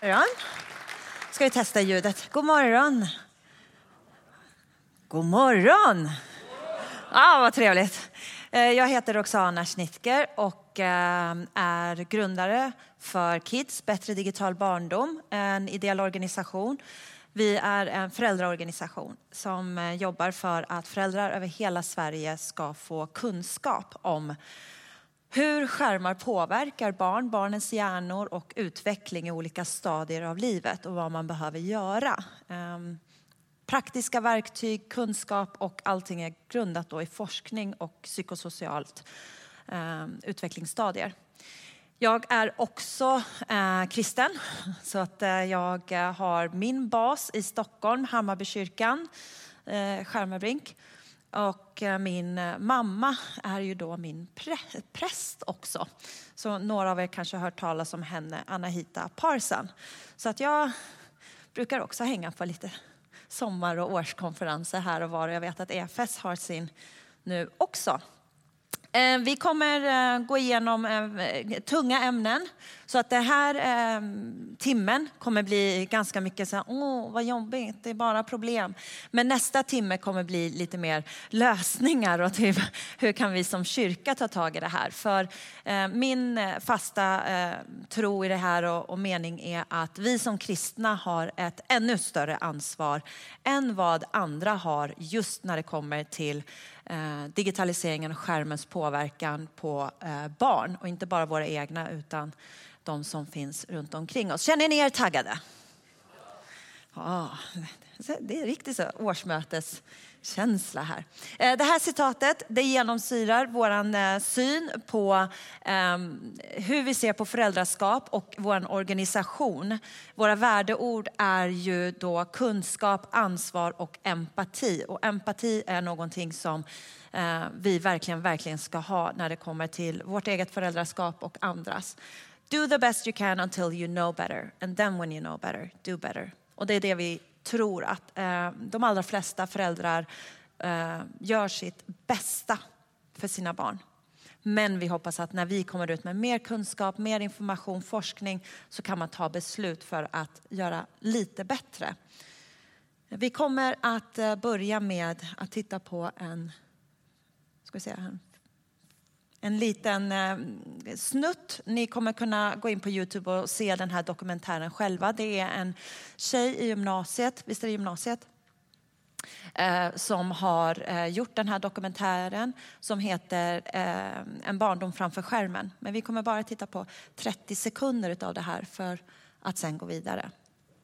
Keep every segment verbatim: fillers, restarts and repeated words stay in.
morgon. Ska vi testa ljudet? God morgon. God morgon. Ah, vad trevligt. Jag heter Roxana Schnittger och är grundare för Kids, Bättre digital barndom, en ideell organisation. Vi är en föräldraorganisation som jobbar för att föräldrar över hela Sverige ska få kunskap om hur skärmar påverkar barn, barnens hjärnor och utveckling i olika stadier av livet och vad man behöver göra. Praktiska verktyg, kunskap och allting är grundat då i forskning och psykosocialt utvecklingsstadier. Jag är också eh, kristen, så att eh, jag har min bas i Stockholm, Hammarbykyrkan, eh, Skärmarbrink. Och eh, min mamma är ju då min prä- präst också. Så några av er kanske har hört talas om henne, Anahita Parsan. Så att jag brukar också hänga på lite sommar- och årskonferenser här och var. Jag vet att E F S har sin nu också. Vi kommer gå igenom tunga ämnen, så att det här timmen kommer bli ganska mycket så här, åh vad jobbigt, det är bara problem. Men nästa timme kommer bli lite mer lösningar och typ, hur kan vi som kyrka ta tag i det här? För min fasta tro i det här och, och mening är att vi som kristna har ett ännu större ansvar än vad andra har just när det kommer till Eh, digitaliseringen och skärmens påverkan på eh, barn. Och inte bara våra egna utan de som finns runt omkring oss. Känner ni er taggade? Ja, det är riktigt så årsmöteskänsla här. Eh, det här citatet, det genomsyrar våran eh, syn på eh, hur vi ser på föräldraskap och vår organisation. Våra värdeord är ju då kunskap, ansvar och empati. Och empati är någonting som eh, vi verkligen, verkligen ska ha när det kommer till vårt eget föräldraskap och andras. Do the best you can until you know better. And then when you know better, do better. Och det är det vi tror att eh, de allra flesta föräldrar eh, gör sitt bästa för sina barn. Men vi hoppas att när vi kommer ut med mer kunskap, mer information, forskning, så kan man ta beslut för att göra lite bättre. Vi kommer att eh, börja med att titta på en, ska vi säga, en En liten eh, snutt. Ni kommer kunna gå in på YouTube och se den här dokumentären själva. Det är en tjej i gymnasiet, visst är det gymnasiet, eh, som har eh, gjort den här dokumentären som heter eh, En barndom framför skärmen. Men vi kommer bara titta på trettio sekunder av det här för att sen gå vidare.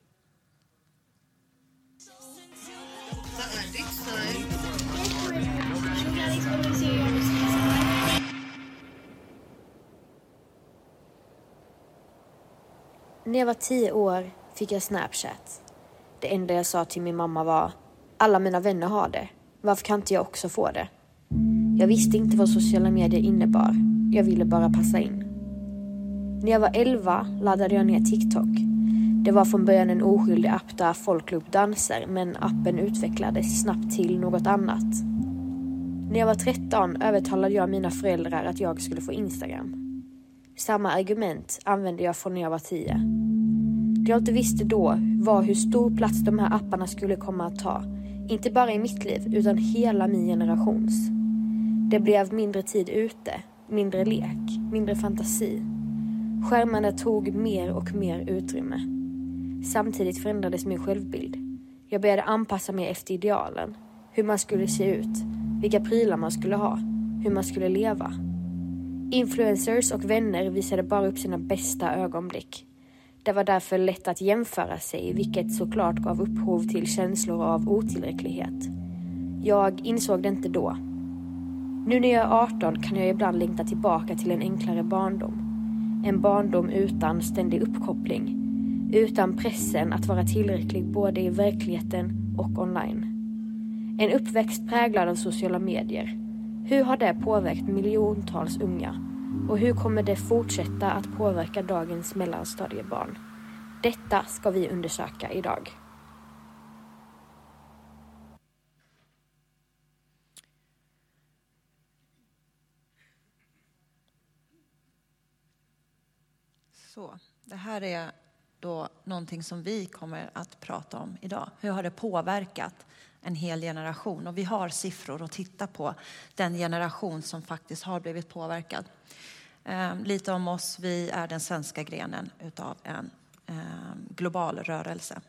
När jag var tio år fick jag Snapchat. Det enda jag sa till min mamma var: alla mina vänner har det. Varför kan inte jag också få det? Jag visste inte vad sociala medier innebar. Jag ville bara passa in. När jag var elva laddade jag ner TikTok. Det var från början en oskyldig app där folk la upp danser, men appen utvecklades snabbt till något annat. När jag var tretton övertalade jag mina föräldrar att jag skulle få Instagram. Samma argument använde jag från när jag var tio. Det jag inte visste då var hur stor plats de här apparna skulle komma att ta. Inte bara i mitt liv utan hela min generations. Det blev mindre tid ute, mindre lek, mindre fantasi. Skärmarna tog mer och mer utrymme. Samtidigt förändrades min självbild. Jag började anpassa mig efter idealen. Hur man skulle se ut, vilka prylar man skulle ha, hur man skulle leva. Influencers och vänner visade bara upp sina bästa ögonblick. Det var därför lätt att jämföra sig, vilket såklart gav upphov till känslor av otillräcklighet. Jag insåg det inte då. Nu när jag är arton kan jag ibland längta tillbaka till en enklare barndom. En barndom utan ständig uppkoppling. Utan pressen att vara tillräcklig både i verkligheten och online. En uppväxt präglad av sociala medier. Hur har det påverkat miljontals unga? Och hur kommer det fortsätta att påverka dagens mellanstadiebarn? Detta ska vi undersöka idag. Så, det här är då någonting som vi kommer att prata om idag. Hur har det påverkat en hel generation? Och vi har siffror att titta på den generation som faktiskt har blivit påverkad. Eh, lite om oss, vi är den svenska grenen utav en eh, global rörelse.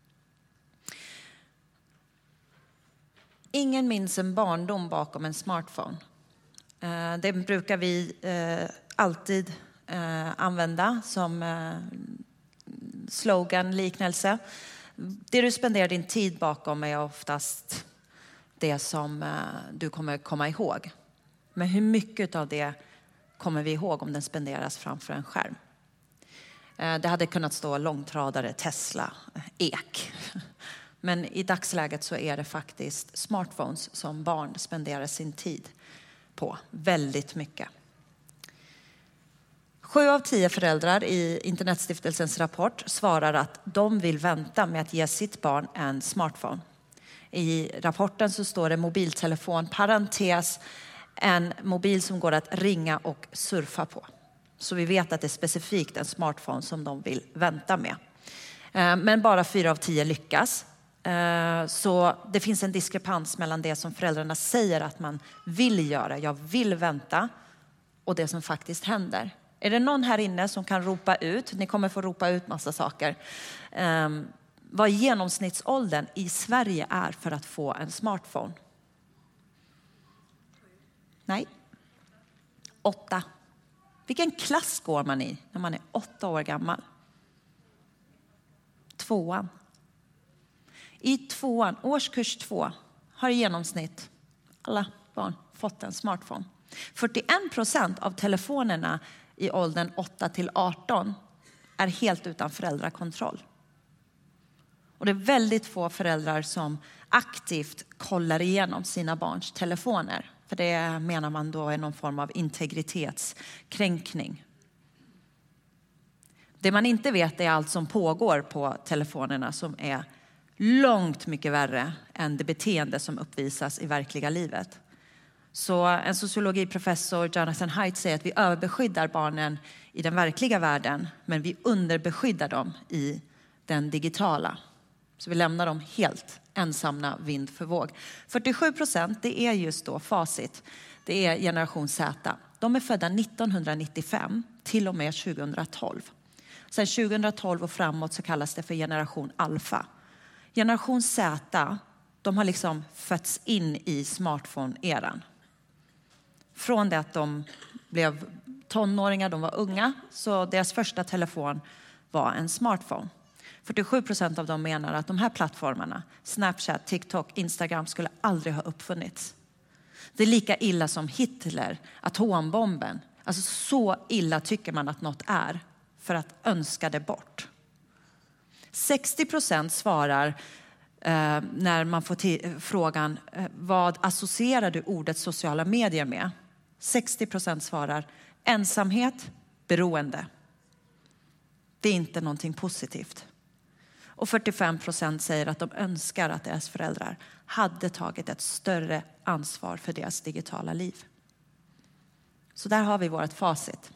Ingen minns en barndom bakom en smartphone. Eh, det brukar vi eh, alltid eh, använda som eh, slogan, liknelse. Det du spenderar din tid bakom är oftast det som eh, du kommer komma ihåg. Men hur mycket av det kommer vi ihåg om den spenderas framför en skärm? Eh, det hade kunnat stå långtradare, Tesla, ek. Men i dagsläget så är det faktiskt smartphones som barn spenderar sin tid på väldigt mycket. Sju av tio föräldrar i Internetstiftelsens rapport svarar att de vill vänta med att ge sitt barn en smartphone. I rapporten så står det mobiltelefon, parentes, en mobil som går att ringa och surfa på. Så vi vet att det är specifikt en smartphone som de vill vänta med. Men bara fyra av tio lyckas. Så det finns en diskrepans mellan det som föräldrarna säger att man vill göra, jag vill vänta, och det som faktiskt händer. Är det någon här inne som kan ropa ut, ni kommer få ropa ut massa saker, um, vad genomsnittsåldern i Sverige är för att få en smartphone? Nej. Åtta. Vilken klass går man i när man är åtta år gammal? Tvåan. I tvåan, årskurs två, har i genomsnitt alla barn fått en smartphone. fyrtioen procent av telefonerna i åldern åtta till arton är helt utan föräldrakontroll. Och det är väldigt få föräldrar som aktivt kollar igenom sina barns telefoner. För det menar man då är någon form av integritetskränkning. Det man inte vet är allt som pågår på telefonerna som är långt mycket värre än det beteende som uppvisas i verkliga livet. Så en sociologiprofessor, Jonathan Haidt, säger att vi överbeskyddar barnen i den verkliga världen, men vi underbeskyddar dem i den digitala. Så vi lämnar dem helt ensamma vind för våg. fyrtiosju procent, det är just då facit. Det är generation Z. De är födda nittonhundranittiofem till och med tjugohundratolv. Sen tjugohundratolv och framåt så kallas det för generation alfa. Generation Z, de har liksom fötts in i smartphone-eran. Från det att de blev tonåringar, de var unga, så deras första telefon var en smartphone. fyrtiosju procent av dem menar att de här plattformarna, Snapchat, TikTok, Instagram, skulle aldrig ha uppfunnits. Det är lika illa som Hitler, atombomben. Alltså så illa tycker man att något är för att önska det bort. sextio procent svarar eh, när man får t- frågan eh, vad associerar du ordet sociala medier med? sextio procent svarar ensamhet, beroende. Det är inte någonting positivt. Och fyrtiofem procent säger att de önskar att deras föräldrar hade tagit ett större ansvar för deras digitala liv. Så där har vi vårt facit.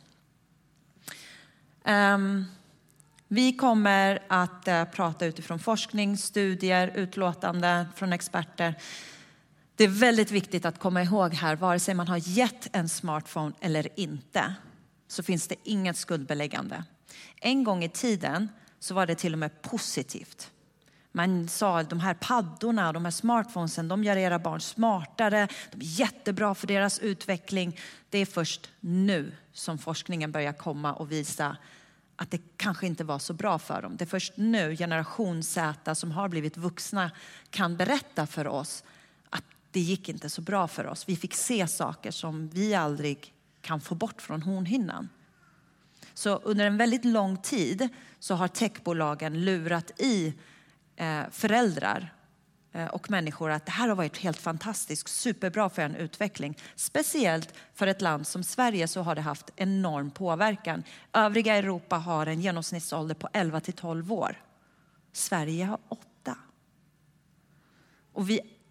Um, vi kommer att uh, prata utifrån forskning, studier, utlåtande från experter. Det är väldigt viktigt att komma ihåg här, vare sig man har gett en smartphone eller inte, så finns det inget skuldbeläggande. En gång i tiden så var det till och med positivt. Man sa att de här paddorna och de här smartphonesen, de gör era barn smartare. De är jättebra för deras utveckling. Det är först nu som forskningen börjar komma och visa att det kanske inte var så bra för dem. Det är först nu generation Z som har blivit vuxna kan berätta för oss att det gick inte så bra för oss. Vi fick se saker som vi aldrig kan få bort från hornhinnan. Så under en väldigt lång tid så har techbolagen lurat i eh, föräldrar eh, och människor att det här har varit helt fantastiskt, superbra för en utveckling. Speciellt för ett land som Sverige så har det haft enorm påverkan. Övriga Europa har en genomsnittsålder på elva till tolv år. Sverige har åtta. Och vi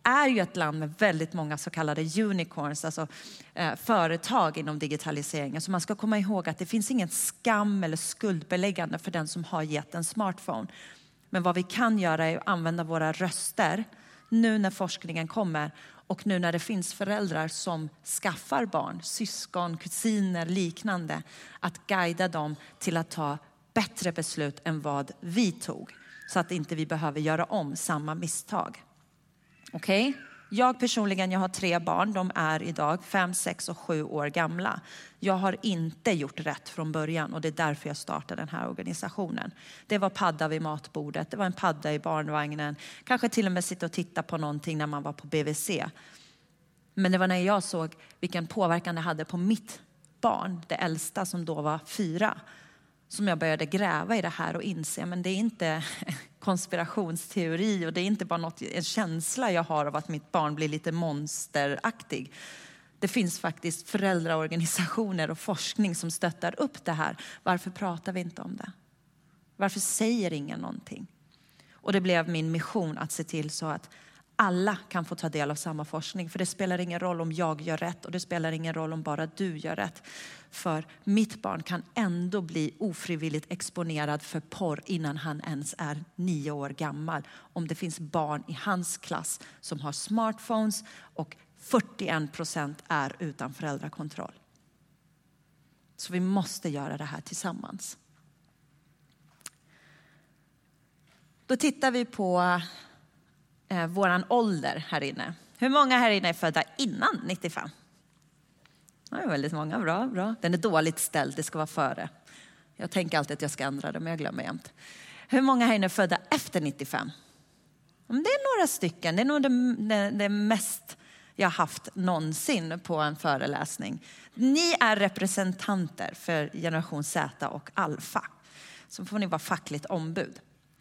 är ju ett land med väldigt många så kallade unicorns, alltså eh, företag inom digitaliseringen. Så man ska komma ihåg att det finns ingen skam eller skuldbeläggande för den som har gett en smartphone. Men vad vi kan göra är att använda våra röster nu när forskningen kommer och nu när det finns föräldrar som skaffar barn, syskon, kusiner, liknande, att guida dem till att ta bättre beslut än vad vi tog. Så att inte vi behöver göra om samma misstag. Okej? Okay? Jag personligen, jag har tre barn. De är idag fem, sex och sju år gamla. Jag har inte gjort rätt från början och det är därför jag startade den här organisationen. Det var padda vid matbordet, det var en padda i barnvagnen. Kanske till och med sitta och titta på någonting när man var på B V C. Men det var när jag såg vilken påverkan det hade på mitt barn, det äldsta som då var fyra, som jag började gräva i det här och inse, men det är inte konspirationsteori och det är inte bara något, en känsla jag har av att mitt barn blir lite monsteraktig. Det finns faktiskt föräldraorganisationer och forskning som stöttar upp det här. Varför pratar vi inte om det? Varför säger ingen någonting? Och det blev min mission att se till så att alla kan få ta del av samma forskning. För det spelar ingen roll om jag gör rätt och det spelar ingen roll om bara du gör rätt. För mitt barn kan ändå bli ofrivilligt exponerad för porr innan han ens är nio år gammal. Om det finns barn i hans klass som har smartphones och fyrtioen procent är utan föräldrakontroll. Så vi måste göra det här tillsammans. Då tittar vi på eh, våran ålder här inne. Hur många här inne är födda innan nittiofem? Det är väldigt många, bra, bra. Den är dåligt ställd, det ska vara före. Jag tänker alltid att jag ska ändra det, men jag glömmer jämt. Hur många här inne är födda efter nittiofem? Det är några stycken, det är nog det, det, det mest jag har haft någonsin på en föreläsning. Ni är representanter för generation Z och alfa. Så får ni vara fackligt ombud.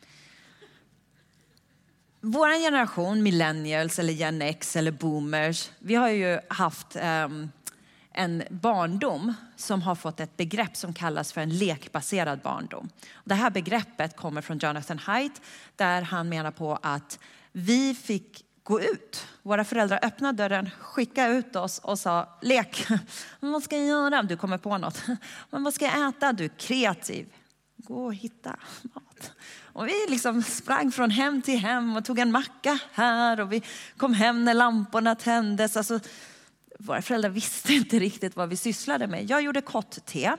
Vår generation, millennials eller Gen X eller boomers, vi har ju haft um, en barndom som har fått ett begrepp som kallas för en lekbaserad barndom. Det här begreppet kommer från Jonathan Haidt där han menar på att vi fick gå ut. Våra föräldrar öppnade dörren, skickade ut oss och sa lek. Vad ska jag göra? Du kommer på något. Men vad ska jag äta? Du är kreativ. Gå och hitta mat. Och vi liksom sprang från hem till hem och tog en macka här. Och vi kom hem när lamporna tändes. Alltså, våra föräldrar visste inte riktigt vad vi sysslade med. Jag gjorde kott-te.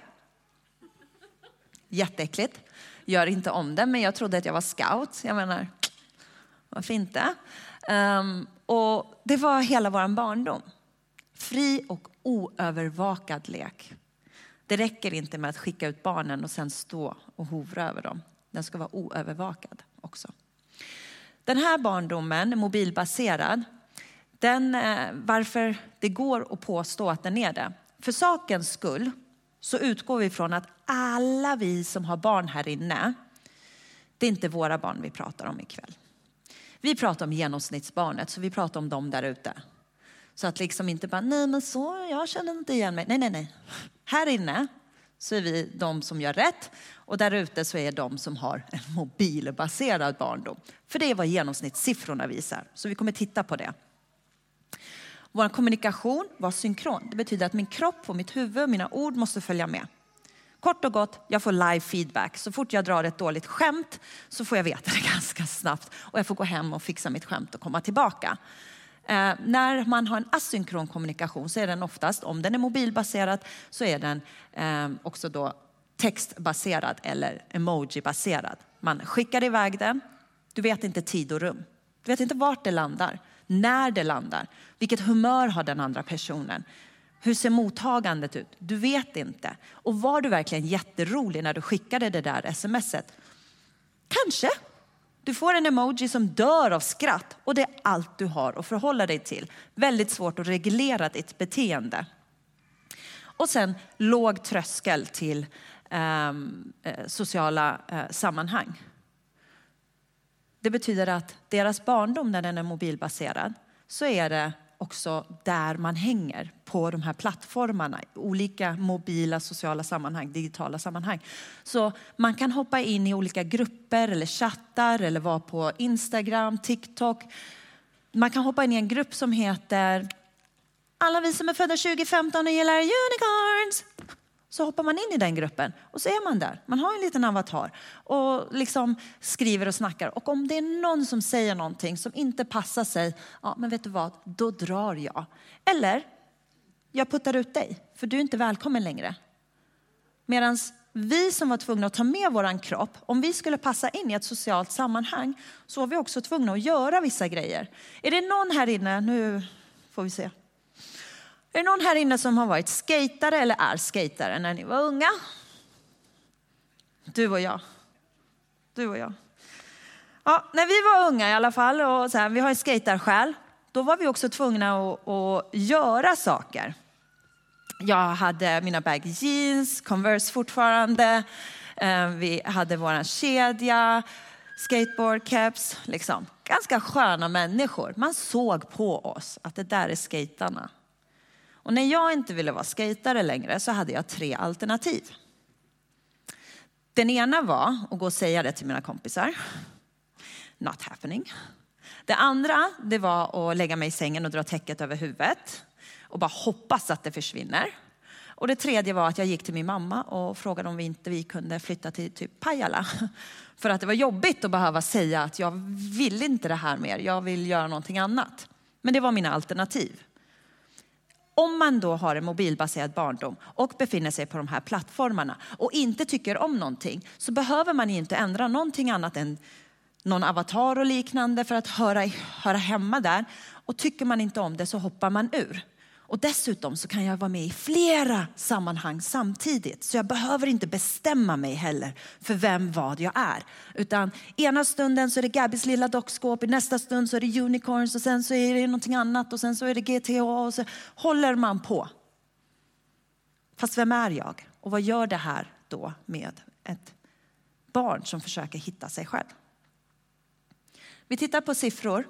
Jätteäckligt. Gör inte om det, men jag trodde att jag var scout. Jag menar, varför inte? Um, och det var hela vår barndom. Fri och oövervakad lek. Det räcker inte med att skicka ut barnen och sen stå och hovra över dem. Den ska vara oövervakad också. Den här barndomen, mobilbaserad, den, varför det går att påstå att den är det. För sakens skull så utgår vi från att alla vi som har barn här inne, det är inte våra barn vi pratar om ikväll. Vi pratar om genomsnittsbarnet, så vi pratar om dem där ute. Så att liksom inte bara, nej men så, jag känner inte igen mig. Nej, nej, nej. Här inne så är vi de som gör rätt. Och där ute så är de som har en mobilbaserad barndom. För det är vad genomsnittssiffrorna visar. Så vi kommer titta på det. Vår kommunikation var synkron. Det betyder att min kropp och mitt huvud och mina ord måste följa med. Kort och gott, jag får live feedback. Så fort jag drar ett dåligt skämt så får jag veta det ganska snabbt. Och jag får gå hem och fixa mitt skämt och komma tillbaka. Eh, när man har en asynkron kommunikation så är den oftast, om den är mobilbaserad, så är den eh, också då textbaserad eller emojibaserad. Man skickar iväg den, du vet inte tid och rum. Du vet inte vart det landar, när det landar, vilket humör har den andra personen. Hur ser mottagandet ut? Du vet inte. Och var du verkligen jätterolig när du skickade det där smset? Kanske. Du får en emoji som dör av skratt och det är allt du har att förhålla dig till. Väldigt svårt att reglera ditt beteende. Och sen låg tröskel till eh, sociala eh, sammanhang. Det betyder att deras barndom, när den är mobilbaserad, så är det också där man hänger på de här plattformarna, olika mobila sociala sammanhang, digitala sammanhang. Så man kan hoppa in i olika grupper eller chattar eller vara på Instagram, TikTok man kan hoppa in i en grupp som heter alla vi som är födda tjugo femton och gillar unicorns. Så hoppar man in i den gruppen och så är man där. Man har en liten avatar och liksom skriver och snackar. Och om det är någon som säger någonting som inte passar sig, ja men vet du vad, då drar jag. Eller jag puttar ut dig, för du är inte välkommen längre. Medan vi som var tvungna att ta med våran kropp, om vi skulle passa in i ett socialt sammanhang, så var vi också tvungna att göra vissa grejer. Är det någon här inne, nu får vi se. Är det någon här inne som har varit skatare eller är skatare när ni var unga? Du och jag. Du och jag. Ja, när vi var unga i alla fall, och så här, vi har en skatarsjäl, då var vi också tvungna att, att göra saker. Jag hade mina baggy jeans, Converse fortfarande. Vi hade våran kedja, skateboard caps, liksom. Ganska sköna människor. Man såg på oss att det där är skatarna. Och när jag inte ville vara skatare längre så hade jag tre alternativ. Den ena var att gå och säga det till mina kompisar. Not happening. Det andra, det var att lägga mig i sängen och dra täcket över huvudet. Och bara hoppas att det försvinner. Och det tredje var att jag gick till min mamma och frågade om vi inte vi kunde flytta till typ Pajala. För att det var jobbigt att behöva säga att jag vill inte det här mer. Jag vill göra någonting annat. Men det var mina alternativ. Om man då har en mobilbaserad barndom och befinner sig på de här plattformarna och inte tycker om någonting, så behöver man inte ändra någonting annat än någon avatar och liknande för att höra, höra hemma där. Och tycker man inte om det så hoppar man ur. Och dessutom så kan jag vara med i flera sammanhang samtidigt. Så jag behöver inte bestämma mig heller för vem vad jag är. Utan ena stunden så är det Gabbys lilla dockskåp. I nästa stund så är det unicorns. Och sen så är det någonting annat. Och sen så är det G T A. Och så håller man på. Fast vem är jag? Och vad gör det här då med ett barn som försöker hitta sig själv? Vi tittar på siffror.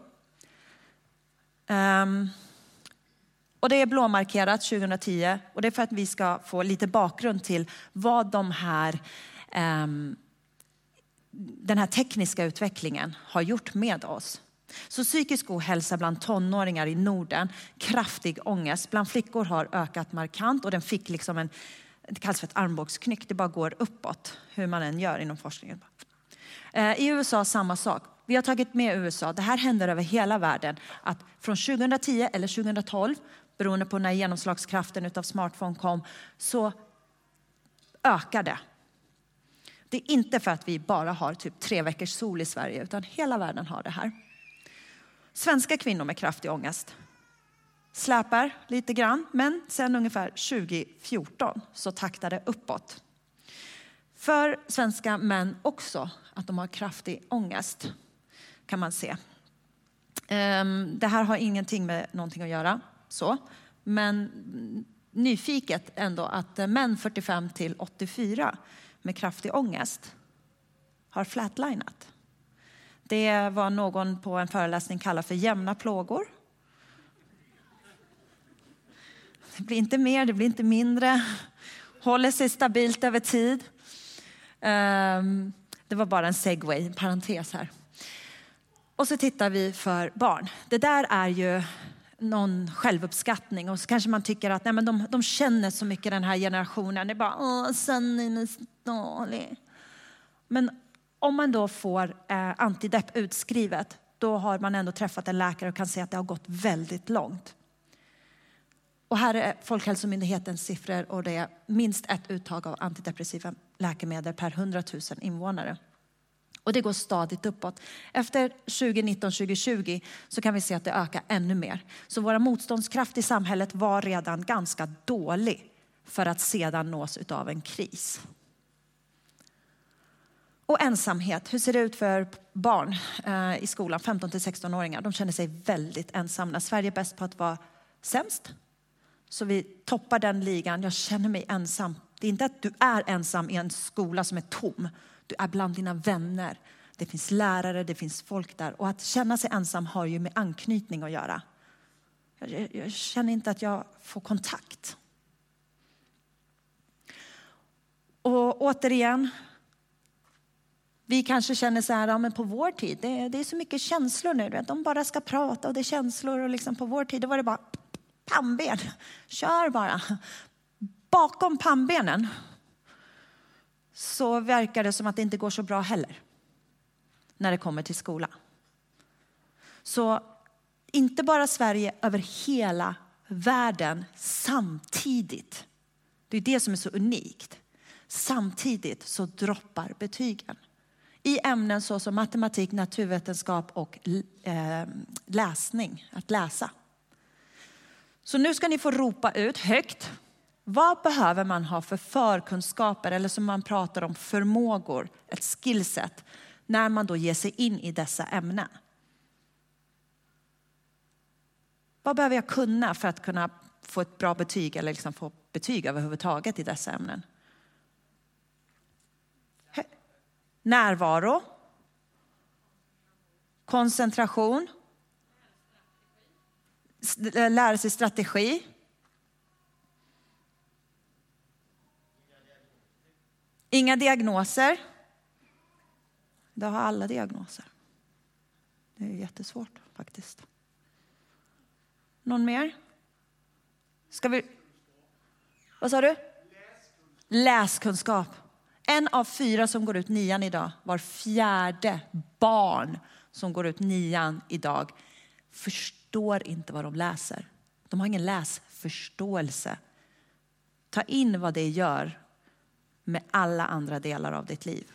Um, Och det är blåmarkerat tjugohundratio och det är för att vi ska få lite bakgrund till vad de här, um, den här tekniska utvecklingen har gjort med oss. Så psykisk ohälsa bland tonåringar i Norden, kraftig ångest bland flickor har ökat markant och den fick liksom en, det kallas för ett armbågsknyck, det bara går uppåt hur man än gör inom forskningen. Uh, I U S A samma sak. Vi har tagit med U S A, det här händer över hela världen, att från tjugohundratio eller tjugohundratolv, beroende på när genomslagskraften utav smartphone kom, så ökar det. Det är inte för att vi bara har typ tre veckors sol i Sverige, utan hela världen har det här. Svenska kvinnor med kraftig ångest släpar lite grann, men sen ungefär tjugo fjorton så taktar det uppåt. För svenska män också att de har kraftig ångest kan man se. Det här har ingenting med någonting att göra. Så. Men nyfiket ändå att män fyrtiofem till åttiofyra med kraftig ångest har flatlinat. Det var någon på en föreläsning kallar för jämna plågor. Det blir inte mer, det blir inte mindre. Håller sig stabilt över tid. Det var bara en segway, en parentes här. Och så tittar vi för barn. Det där är ju någon självuppskattning. Och så kanske man tycker att nej, men de, de känner så mycket den här generationen. Det är bara, åh, sönnen är dålig. Men om man då får eh, antidepp utskrivet, då har man ändå träffat en läkare och kan se att det har gått väldigt långt. Och här är Folkhälsomyndighetens siffror och det är minst ett uttag av antidepressiva läkemedel per hundratusen invånare. Och det går stadigt uppåt. Efter tjugonitton tjugohundratjugo så kan vi se att det ökar ännu mer. Så våra motståndskraft i samhället var redan ganska dålig för att sedan nås av en kris. Och ensamhet. Hur ser det ut för barn eh, i skolan? femton till sexton-åringar. De känner sig väldigt ensamma. Sverige är bäst på att vara sämst. Så vi toppar den ligan. Jag känner mig ensam. Det är inte att du är ensam i en skola som är tom. Du är bland dina vänner. Det finns lärare, det finns folk där. Och att känna sig ensam har ju med anknytning att göra. Jag, jag känner inte att jag får kontakt. Och återigen, Vi kanske känner så här, ja, men på vår tid, det, det är så mycket känslor nu. De bara ska prata och det är känslor. Och liksom på vår tid då var det bara pannben. Kör bara. Bakom pannbenen så verkar det som att det inte går så bra heller när det kommer till skola. Så inte bara Sverige, över hela världen samtidigt. Det är det som är så unikt. Samtidigt så droppar betygen. I ämnen så som matematik, naturvetenskap och eh, läsning. Att läsa. Så nu ska ni få ropa ut högt. Vad behöver man ha för förkunskaper eller som man pratar om förmågor, ett skillset, när man då ger sig in i dessa ämnen? Vad behöver jag kunna för att kunna få ett bra betyg eller liksom få betyg överhuvudtaget i dessa ämnen? Närvaro, koncentration, lära sig strategi, inga diagnoser. Det har alla diagnoser. Det är jättesvårt faktiskt. Någon mer? Ska vi... Vad sa du? Läskunskap. En av fyra som går ut nian idag, var fjärde barn som går ut nian idag, förstår inte vad de läser. De har ingen läsförståelse. Ta in vad det gör med alla andra delar av ditt liv.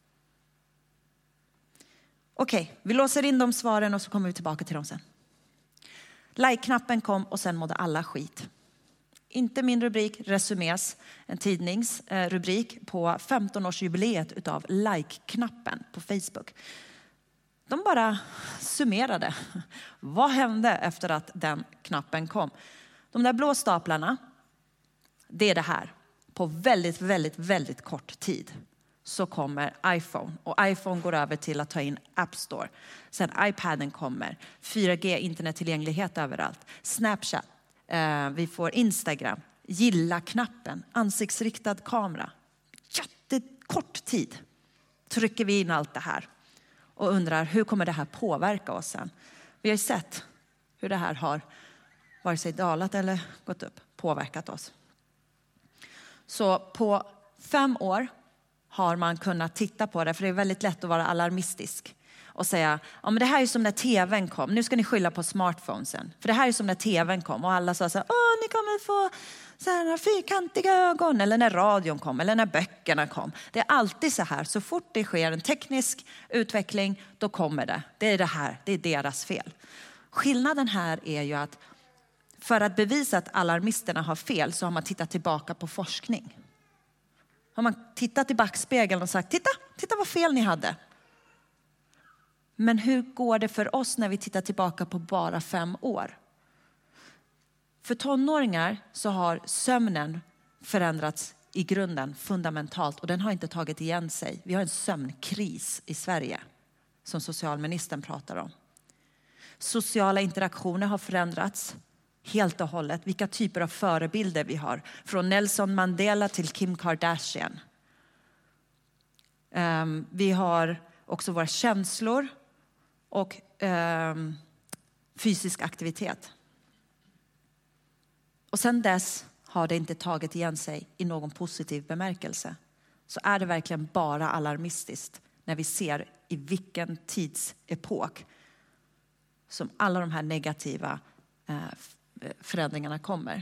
Okej, vi låser in de svaren och så kommer vi tillbaka till dem sen. Like-knappen kom och sen mådde alla skit. Inte min rubrik, Resumés, en tidningsrubrik på femton-årsjubileet utav like-knappen på Facebook. De bara summerade. Vad hände efter att den knappen kom? De där blå staplarna, det är det här. På väldigt, väldigt, väldigt kort tid så kommer iPhone. Och iPhone går över till att ta in App Store. Sen iPaden kommer. fyra G internettillgänglighet överallt. Snapchat. Eh, vi får Instagram. Gilla-knappen. Ansiktsriktad kamera. Jättekort tid trycker vi in allt det här. Och undrar hur kommer det här påverka oss sen. Vi har ju sett hur det här har vare sig dalat eller gått upp. Påverkat oss. Så på fem år har man kunnat titta på det. För det är väldigt lätt att vara alarmistisk. Och säga, ja men det här är som när tvn kom. Nu ska ni skylla på smartphonesen. För det här är som när tvn kom. Och alla sa så här, åh ni kommer få så här fyrkantiga ögon. Eller när radion kom. Eller när böckerna kom. Det är alltid så här. Så fort det sker en teknisk utveckling, då kommer det. Det är det här. Det är deras fel. Skillnaden här är ju att för att bevisa att alarmisterna har fel så har man tittat tillbaka på forskning. Har man tittat i backspegeln och sagt, titta, titta vad fel ni hade. Men hur går det för oss när vi tittar tillbaka på bara fem år? För tonåringar så har sömnen förändrats i grunden fundamentalt och den har inte tagit igen sig. Vi har en sömnkris i Sverige som socialministern pratar om. Sociala interaktioner har förändrats helt och hållet. Vilka typer av förebilder vi har. Från Nelson Mandela till Kim Kardashian. Um, vi har också våra känslor och um, fysisk aktivitet. Och sen dess har det inte tagit igen sig i någon positiv bemärkelse. Så är det verkligen bara alarmistiskt när vi ser i vilken tidsepok som alla de här negativa eh, förändringarna kommer.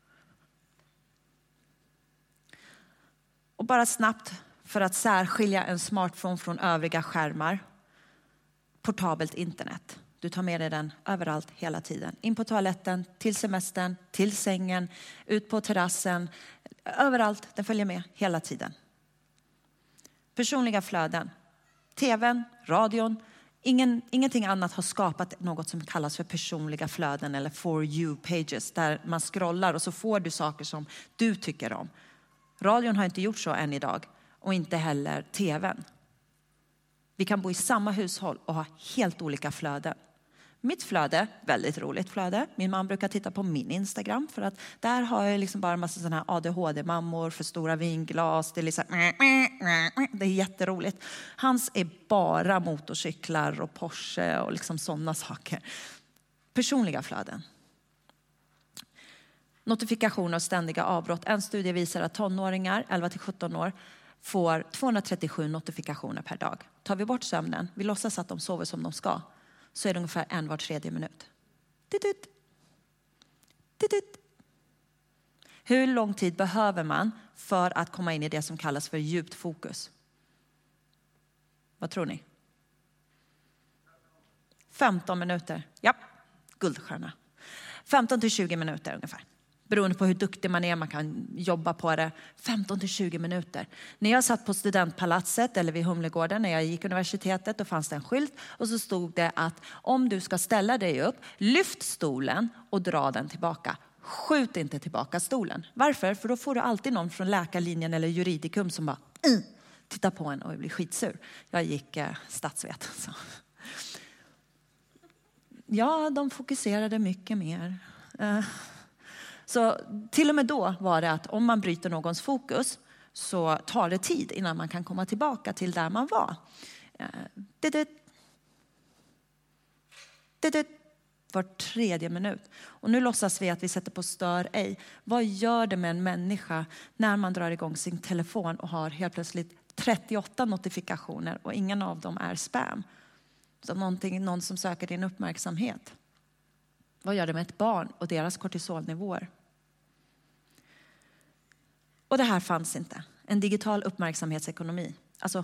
Och bara snabbt för att särskilja en smartphone från övriga skärmar. Portabelt internet. Du tar med dig den överallt hela tiden. In på toaletten, till semestern, till sängen, ut på terrassen. Överallt, den följer med hela tiden. Personliga flöden. Tvn, radion. Ingen, ingenting annat har skapat något som kallas för personliga flöden eller for you pages. Där man scrollar och så får du saker som du tycker om. Radion har inte gjort så än idag. Och inte heller tvn. Vi kan bo i samma hushåll och ha helt olika flöden. Mitt flöde, väldigt roligt flöde. Min man brukar titta på min Instagram för att där har jag liksom bara en massa sådana här A D H D-mammor för stora vinglas. Det är, liksom, det är jätteroligt. Hans är bara motorcyklar och Porsche och liksom sådana saker. Personliga flöden. Notifikationer och ständiga avbrott. En studie visar att tonåringar, elva till sjutton år, får tvåhundratrettiosju notifikationer per dag. Tar vi bort sömnen, vi låtsas att de sover som de ska, så är det ungefär en var tredje minut. Titut. Titut. Hur lång tid behöver man för att komma in i det som kallas för djupt fokus? Vad tror ni? femton minuter. Ja, guldstjärna. femton till tjugo minuter ungefär. Beroende på hur duktig man är, man kan jobba på det. femton till tjugo minuter. När jag satt på studentpalatset eller vid Humlegården när jag gick universitetet, då fanns det en skylt. Och så stod det att om du ska ställa dig upp, lyft stolen och dra den tillbaka. Skjut inte tillbaka stolen. Varför? För då får du alltid någon från läkarlinjen eller juridikum som bara mm, tittar på en och blir skitsur. Jag gick eh, statsvet. Så. Ja, de fokuserade mycket mer. Uh. Så till och med då var det att om man bryter någons fokus så tar det tid innan man kan komma tillbaka till där man var. Var tredje minut. Och nu låtsas vi att vi sätter på stör ej. Vad gör det med en människa när man drar igång sin telefon och har helt plötsligt trettioåtta notifikationer och ingen av dem är spam? Så någonting, någon som söker din uppmärksamhet. Vad gör det med ett barn och deras kortisolnivåer? Och det här fanns inte. En digital uppmärksamhetsekonomi. Alltså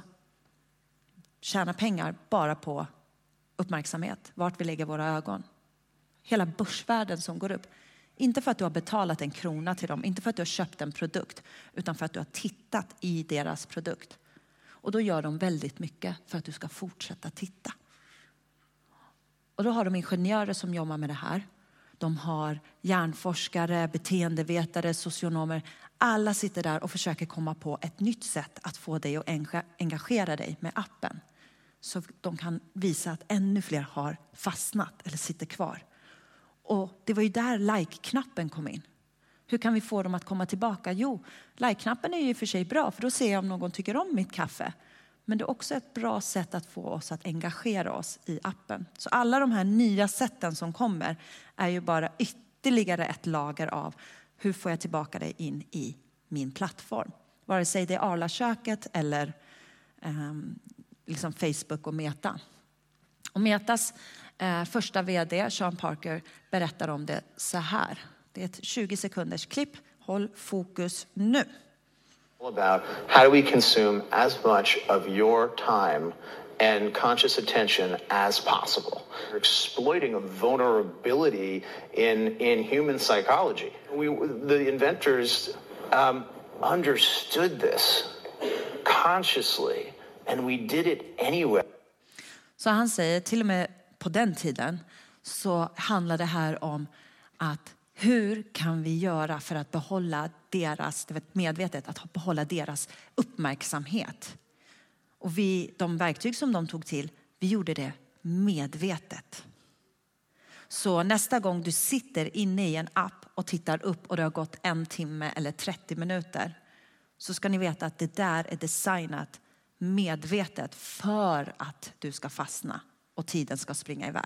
tjäna pengar bara på uppmärksamhet. Vart vi lägger våra ögon. Hela börsvärlden som går upp. Inte för att du har betalat en krona till dem. Inte för att du har köpt en produkt. Utan för att du har tittat i deras produkt. Och då gör de väldigt mycket för att du ska fortsätta titta. Och då har de ingenjörer som jobbar med det här. De har hjärnforskare, beteendevetare, socionomer. Alla sitter där och försöker komma på ett nytt sätt att få dig att engagera dig med appen. Så de kan visa att ännu fler har fastnat eller sitter kvar. Och det var ju där like-knappen kom in. Hur kan vi få dem att komma tillbaka? Jo, like-knappen är ju för sig bra för då ser jag om någon tycker om mitt kaffe. Men det är också ett bra sätt att få oss att engagera oss i appen. Så alla de här nya sätten som kommer är ju bara ytterligare ett lager av hur får jag tillbaka dig in i min plattform. Vare sig det är Arla-köket eller eh, liksom Facebook och Meta. Och Metas eh, första vd, Sean Parker, berättar om det så här. Det är ett tjugo sekunders klipp. Håll fokus nu. About how do we consume as much of your time and conscious attention as possible. We're exploiting a vulnerability in, in human psychology. We, the inventors um, understood this consciously and we did it anyway. Så han säger, till och med på den tiden så handlar det här om att hur kan vi göra för att behålla deras, det vet, medvetet, att behålla deras uppmärksamhet. Och vi, de verktyg som de tog till, vi gjorde det medvetet. Så nästa gång du sitter inne i en app och tittar upp och det har gått en timme eller trettio minuter, så ska ni veta att det där är designat medvetet för att du ska fastna och tiden ska springa iväg.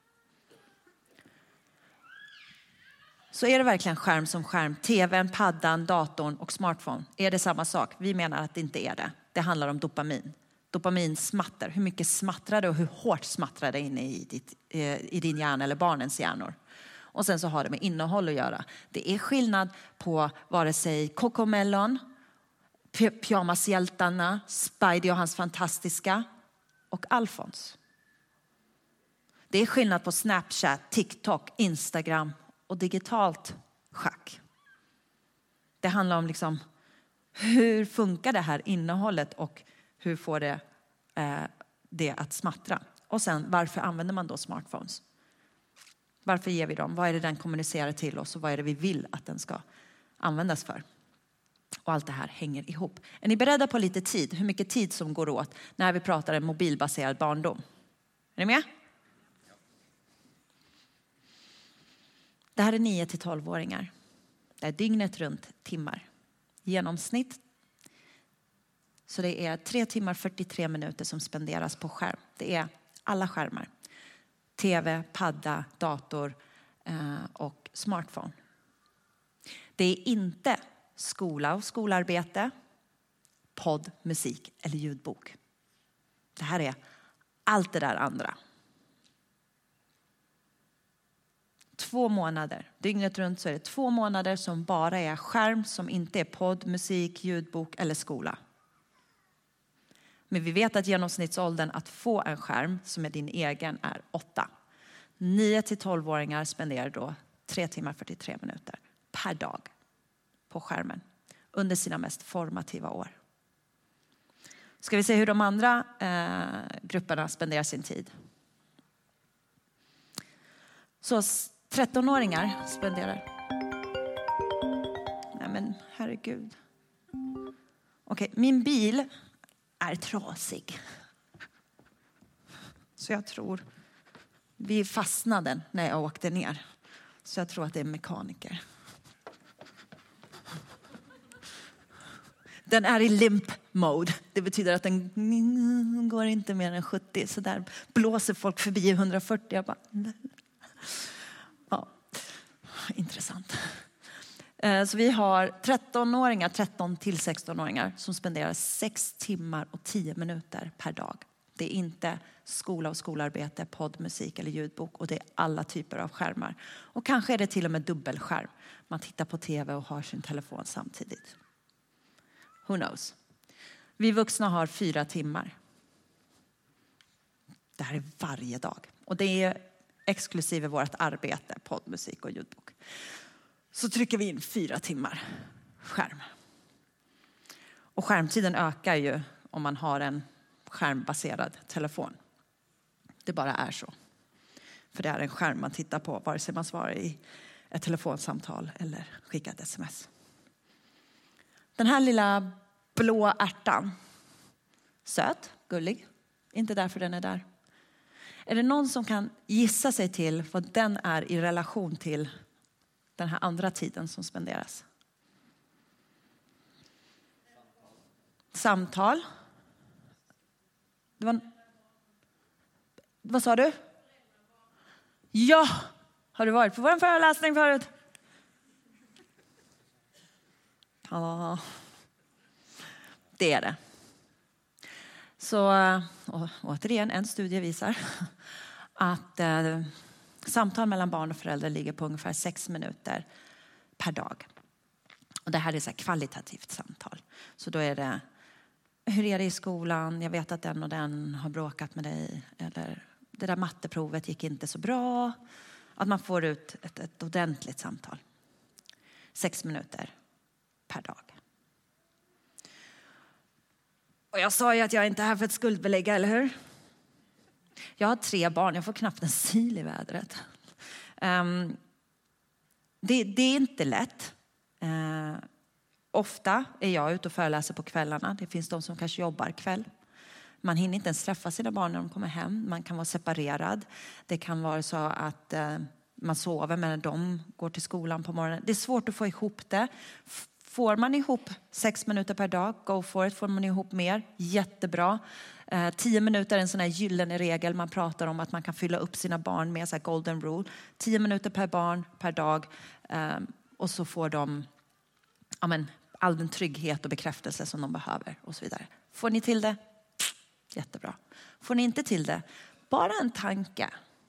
Så är det verkligen skärm som skärm, tvn, paddan, datorn och smartphone? Är det samma sak? Vi menar att det inte är det. Det handlar om dopamin. Dopamin smatter. Hur mycket smattrar det och hur hårt smattrar det inne i, ditt, i din hjärna eller barnens hjärnor? Och sen så har det med innehåll att göra. Det är skillnad på vare sig Cocomelon, Pyjamashjältarna, Spidey och hans fantastiska och Alfons. Det är skillnad på Snapchat, TikTok, Instagram och digitalt schack. Det handlar om liksom hur funkar det här innehållet och hur får det, eh, det att smattra. Och sen varför använder man då smartphones? Varför ger vi dem? Vad är det den kommunicerar till oss och vad är det vi vill att den ska användas för? Och allt det här hänger ihop. Är ni beredda på lite tid? Hur mycket tid som går åt när vi pratar en mobilbaserad barndom? Är ni med? Det här är nio till tolv-åringar. Det är dygnet runt timmar. Genomsnitt. Så det är tre timmar fyrtiotre minuter som spenderas på skärm. Det är alla skärmar. Tv, padda, dator eh, och smartphone. Det är inte skola och skolarbete, podd, musik eller ljudbok. Det här är allt det där andra. Två månader. Dygnet runt så är det två månader som bara är skärm, som inte är podd, musik, ljudbok eller skola. Men vi vet att genomsnittsåldern att få en skärm som är din egen är åtta. nio till tolv-åringar spenderar då tre timmar fyrtiotre minuter per dag på skärmen under sina mest formativa år. Ska vi se hur de andra eh, grupperna spenderar sin tid. Så tretton-åringar spenderar. Nej men herregud. Okej, min bil är trasig. Så jag tror vi fastnade när jag åkte ner. Så jag tror att det är mekaniker. Den är i limp mode. Det betyder att den går inte mer än sjuttio. Så där blåser folk förbi hundrafyrtio. Jag bara... Ja, intressant. Så vi har tretton-åringar, tretton till sexton-åringar som spenderar sex timmar och tio minuter per dag. Det är inte skola och skolarbete, podd, musik eller ljudbok. Och det är alla typer av skärmar. Och kanske är det till och med dubbelskärm. Man tittar på tv och har sin telefon samtidigt. Who knows? Vi vuxna har fyra timmar. Det här är varje dag. Och det är exklusive vårt arbete, podd, musik och ljudbok. Så trycker vi in fyra timmar skärm. Och skärmtiden ökar ju om man har en skärmbaserad telefon. Det bara är så. För det är en skärm man tittar på vare sig man svarar i ett telefonsamtal eller skickar ett sms. Den här lilla blå ärtan. Söt, gullig. Inte därför den är där. Är det någon som kan gissa sig till vad den är i relation till den här andra tiden som spenderas? Samtal. Det var... Vad sa du? Ja, har du varit på vår föreläsning förut? Ja, det är det. Så å, återigen, en studie visar att eh, samtal mellan barn och föräldrar ligger på ungefär sex minuter per dag. Och det här är så här kvalitativt samtal. Så då är det, hur är det i skolan? Jag vet att den och den har bråkat med dig. Eller det där matteprovet gick inte så bra. Att man får ut ett, ett ordentligt samtal. Sex minuter per dag. Och jag sa ju att jag inte är här för att skuldbelägga, eller hur? Jag har tre barn, jag får knappt en sil i vädret. Um, det, det är inte lätt. Uh, ofta är jag ute och föreläser på kvällarna. Det finns de som kanske jobbar kväll. Man hinner inte ens träffa sina barn när de kommer hem. Man kan vara separerad. Det kan vara så att uh, man sover när de går till skolan på morgonen. Det är svårt att få ihop det. Får man ihop sex minuter per dag, go for it. Får man ihop mer, jättebra. Eh, tio minuter är en sån här gyllene regel. Man pratar om att man kan fylla upp sina barn med så här golden rule. Tio minuter per barn per dag. Eh, och så får de ja, men, all den trygghet och bekräftelse som de behöver. Och så vidare. Får ni till det? Jättebra. Får ni inte till det? Bara en tanke.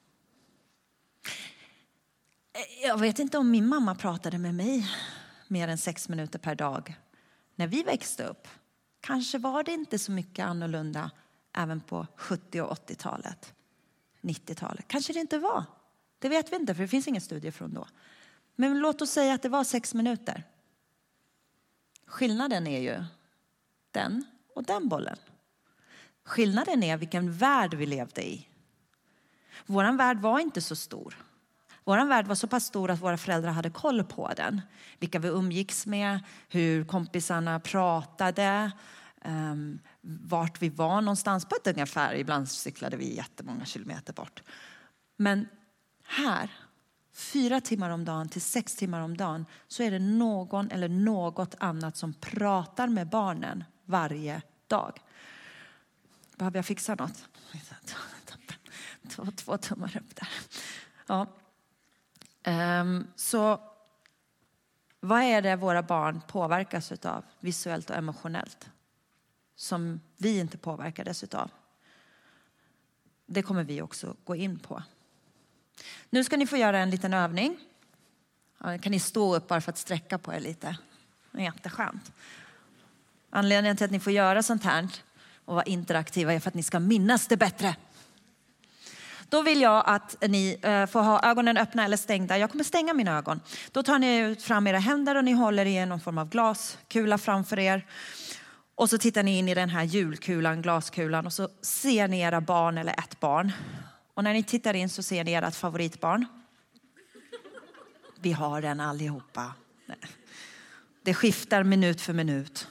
Jag vet inte om min mamma pratade med mig mer än sex minuter per dag när vi växte upp. Kanske var det inte så mycket annorlunda även på sjuttio- och åttiotalet. nittiotalet. Kanske det inte var. Det vet vi inte för det finns ingen studie från då. Men låt oss säga att det var sex minuter. Skillnaden är ju den och den bollen. Skillnaden är vilken värld vi levde i. Våran värld var inte så stor. Vår värld var så pass stor att våra föräldrar hade koll på den. Vilka vi umgicks med, hur kompisarna pratade, um, vart vi var någonstans på ett ungefär. Ibland cyklade vi jättemånga kilometer bort. Men här fyra timmar om dagen till sex timmar om dagen så är det någon eller något annat som pratar med barnen varje dag. Behöver jag fixa något? Två, två tummar upp där. Ja. Um, så vad är det våra barn påverkas utav visuellt och emotionellt som vi inte påverkades utav? Det kommer vi också gå in på. Nu ska ni få göra en liten övning. Ja, kan ni stå upp bara för att sträcka på er lite? Det är jätteskönt. Anledningen till att ni får göra sånt här och vara interaktiva är för att ni ska minnas det bättre. Då vill jag att ni får ha ögonen öppna eller stängda. Jag kommer stänga mina ögon. Då tar ni ut fram era händer och ni håller i någon form av glaskula framför er. Och så tittar ni in i den här julkulan, glaskulan, och så ser ni era barn eller ett barn. Och när ni tittar in så ser ni ert favoritbarn. Vi har den allihopa. Det skiftar minut för minut.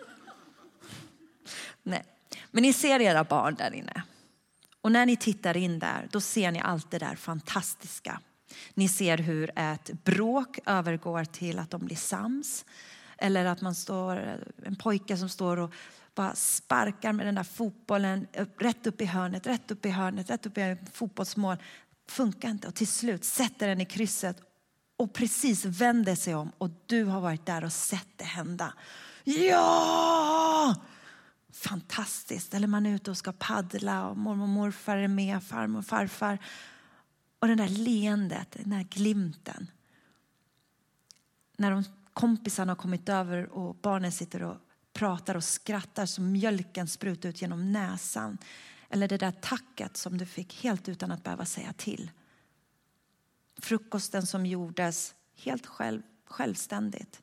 Nej. Men ni ser era barn där inne. Och när ni tittar in där, då ser ni allt det där fantastiska. Ni ser hur ett bråk övergår till att de blir sams. Eller att man står, en pojke som står och bara sparkar med den där fotbollen rätt upp i hörnet, rätt upp i hörnet, rätt upp i fotbollsmål. Funkar inte, och till slut sätter den i krysset och precis vänder sig om, och du har varit där och sett det hända. Ja! Fantastiskt. Eller man är ute och ska paddla och mormor och morfar är med, farmor och farfar. Och den där leendet, den där glimten. När de kompisarna har kommit över och barnen sitter och pratar och skrattar så mjölken sprutar ut genom näsan. Eller det där tacket som du fick helt utan att behöva säga till. Frukosten som gjordes helt själv, självständigt.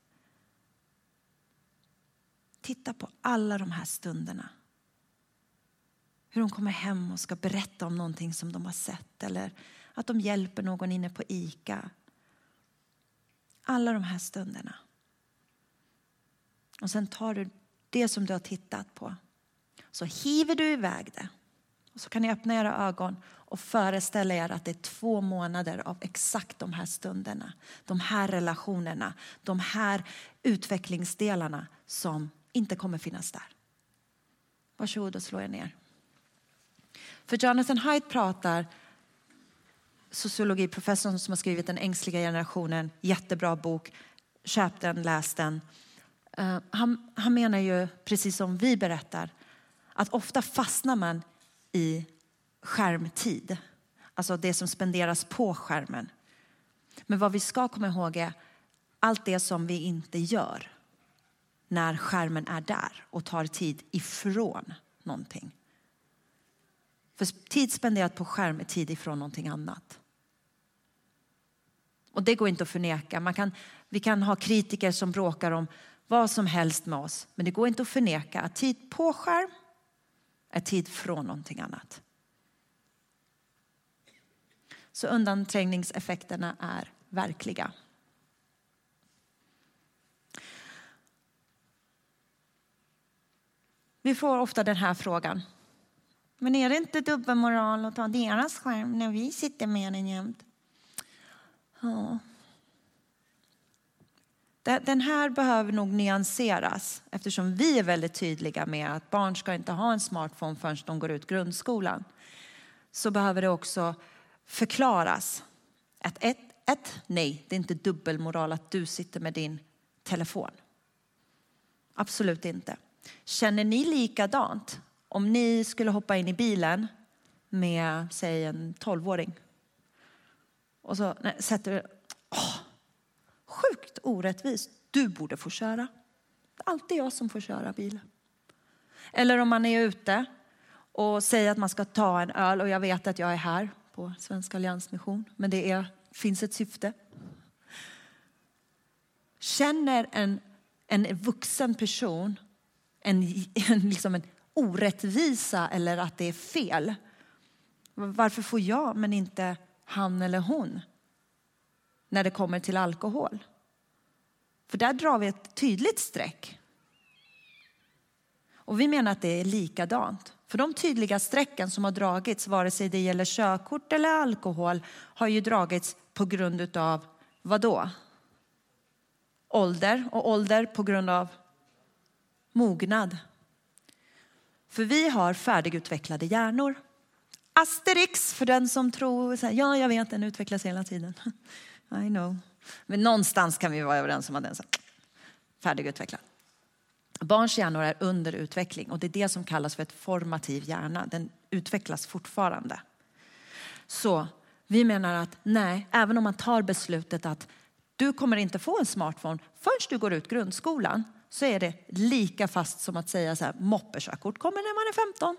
Titta på alla de här stunderna. Hur de kommer hem och ska berätta om någonting som de har sett. Eller att de hjälper någon inne på ICA. Alla de här stunderna. Och sen tar du det som du har tittat på. Så hiver du iväg det. Och så kan ni öppna era ögon och föreställa er att det är två månader av exakt de här stunderna. De här relationerna. De här utvecklingsdelarna som inte kommer finnas där. Varsågod och slå er ner. För Jonathan Haidt pratar, sociologiprofessorn som har skrivit Den ängsliga generationen, jättebra bok, köp den, läs den. Uh, han, han menar ju, precis som vi berättar, att ofta fastnar man i skärmtid. Alltså det som spenderas på skärmen. Men vad vi ska komma ihåg är allt det som vi inte gör när skärmen är där och tar tid ifrån någonting. För tid spenderat på skärm är tid ifrån någonting annat. Och det går inte att förneka. Man kan, vi kan ha kritiker som bråkar om vad som helst med oss. Men det går inte att förneka att tid på skärm är tid från någonting annat. Så undanträngningseffekterna är verkliga. Vi får ofta den här frågan. Men är det inte dubbelmoral att ta deras skärm när vi sitter med den jämt? Ja. Den här behöver nog nyanseras eftersom vi är väldigt tydliga med att barn ska inte ha en smartphone förrän de går ut grundskolan. Så behöver det också förklaras att ett, ett, nej, det är inte dubbelmoral att du sitter med din telefon. Absolut inte. Känner ni likadant om ni skulle hoppa in i bilen med, säg, en tolvåring? Och så nej, sätter du... Åh, sjukt orättvist. Du borde få köra. Det är alltid jag som får köra bil. Eller om man är ute och säger att man ska ta en öl och jag vet att jag är här på Svenska Alliansmission. Men det är, finns ett syfte. Känner en, en vuxen person en, en, liksom en orättvisa eller att det är fel? Varför får jag men inte han eller hon när det kommer till alkohol? För där drar vi ett tydligt streck. Och vi menar att det är likadant. För de tydliga strecken som har dragits, vare sig det gäller körkort eller alkohol, har ju dragits på grund av vad då? Ålder, och ålder på grund av mognad. För vi har färdigutvecklade hjärnor. Asterix för den som tror, så här, ja jag vet, den utvecklas hela tiden. I know. Men någonstans kan vi vara överens om att den är färdigutvecklad. Barns hjärnor är under utveckling och det är det som kallas för ett formativ hjärna. Den utvecklas fortfarande. Så vi menar att nej, även om man tar beslutet att du kommer inte få en smartphone förrän du går ut grundskolan, så är det lika fast som att säga så här, moppekörkort kommer när man är femton.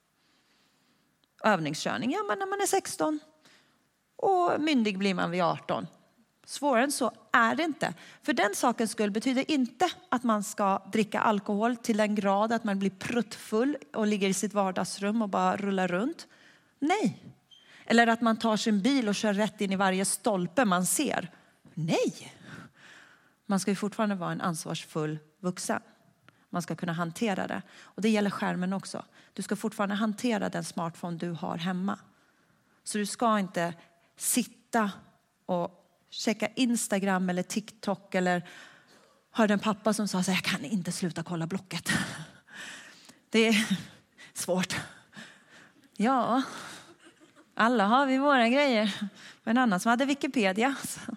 Övningskörning, ja men när man är sexton. Och myndig blir man vid arton. Svårare än så är det inte. För den sakens skull betyder inte att man ska dricka alkohol till den grad att man blir pruttfull och ligger i sitt vardagsrum och bara rullar runt. Nej. Eller att man tar sin bil och kör rätt in i varje stolpe man ser. Nej. Man ska ju fortfarande vara en ansvarsfull vuxen. Man ska kunna hantera det. Och det gäller skärmen också. Du ska fortfarande hantera den smartphone du har hemma. Så du ska inte sitta och checka Instagram eller TikTok eller hörde en pappa som sa så här, jag kan inte sluta kolla Blocket. Det är svårt. Ja, alla har vi våra grejer. Men en annan som hade Wikipedia.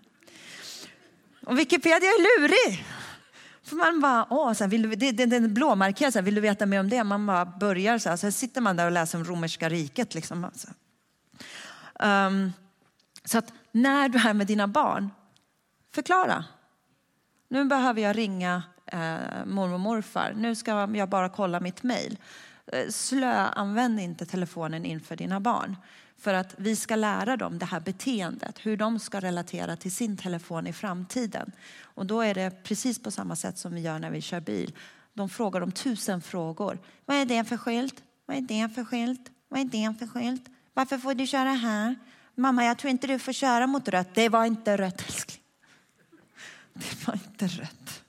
Och Wikipedia är lurig. För man bara, åh, så här, vill du, det, det, den blåmarkerad, så här, vill du veta mer om det? Man bara börjar så här, så här sitter man där och läser om romerska riket. Liksom. Alltså. Um, så att när du är med dina barn, förklara. Nu behöver jag ringa eh, mormor och morfar. Nu ska jag bara kolla mitt mejl. Eh, slö, använd inte telefonen inför dina barn. För att vi ska lära dem det här beteendet. Hur de ska relatera till sin telefon i framtiden. Och då är det precis på samma sätt som vi gör när vi kör bil. De frågar om tusen frågor. Vad är det för skylt? Vad är det för skylt? Vad är det för skylt? Varför får du köra här? Mamma, jag tror inte du får köra mot rött. Det var inte rött, älskling. Det var inte rött.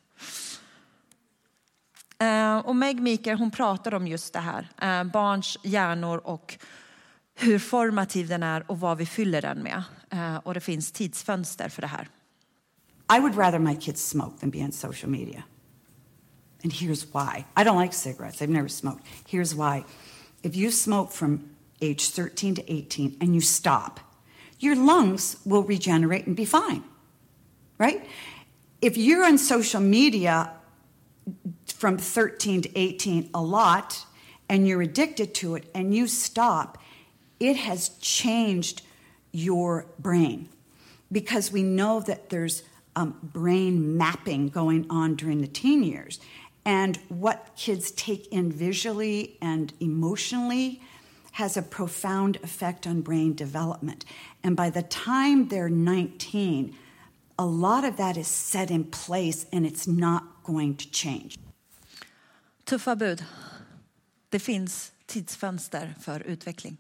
Uh, och Meg Meeker, hon pratar om just det här. Uh, barns hjärnor och hur formativ den är och vad vi fyller den med. Uh, och det finns tidsfönster för det här. I would rather my kids smoke than be on social media. And here's why. I don't like cigarettes. I've never smoked. Here's why. If you smoke from age thirteen to eighteen and you stop, your lungs will regenerate and be fine, right? If you're on social media from thirteen to eighteen a lot and you're addicted to it and you stop, it has changed your brain because we know that there's um, brain mapping going on during the teen years. And what kids take in visually and emotionally has a profound effect on brain development. And by the time they're nineteen, a lot of that is set in place and it's not going to change. Tuffa bud. Det finns tidsfönster för utveckling.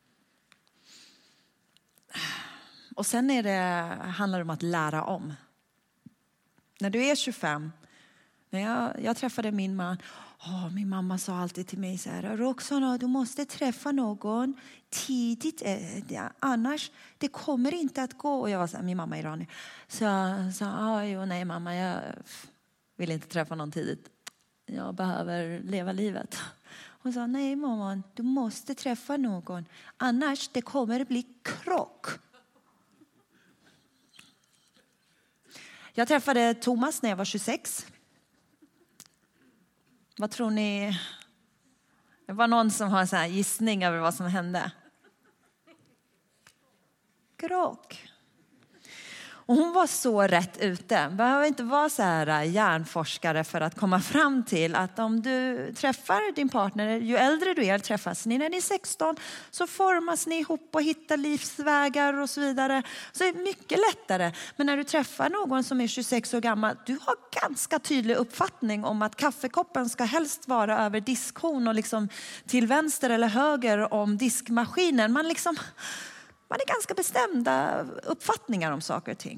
Och sen är det, handlar det om att lära om. När du är tjugofem, när jag, jag träffade min man, oh, min mamma sa alltid till mig så här, Roxana, du måste träffa någon tidigt, eh, annars det kommer inte att gå. Och jag var så här, min mamma är iranier. Så jag sa, oh, jo, nej mamma, jag vill inte träffa någon tidigt. Jag behöver leva livet. Hon sa, nej mamma, du måste träffa någon, annars det kommer att bli krock. Jag träffade Thomas när jag var tjugosex. Vad tror ni? Det var någon som har en sån här gissning över vad som hände. Krock. Och hon var så rätt ute. Behöver inte vara så här hjärnforskare för att komma fram till att om du träffar din partner, ju äldre du är, träffas ni när ni är sexton, så formas ni ihop och hittar livsvägar och så vidare. Så det är mycket lättare. Men när du träffar någon som är tjugosex år gammal, du har ganska tydlig uppfattning om att kaffekoppen ska helst vara över diskhon och liksom till vänster eller höger om diskmaskinen. Man liksom... Man är ganska bestämda uppfattningar om saker och ting.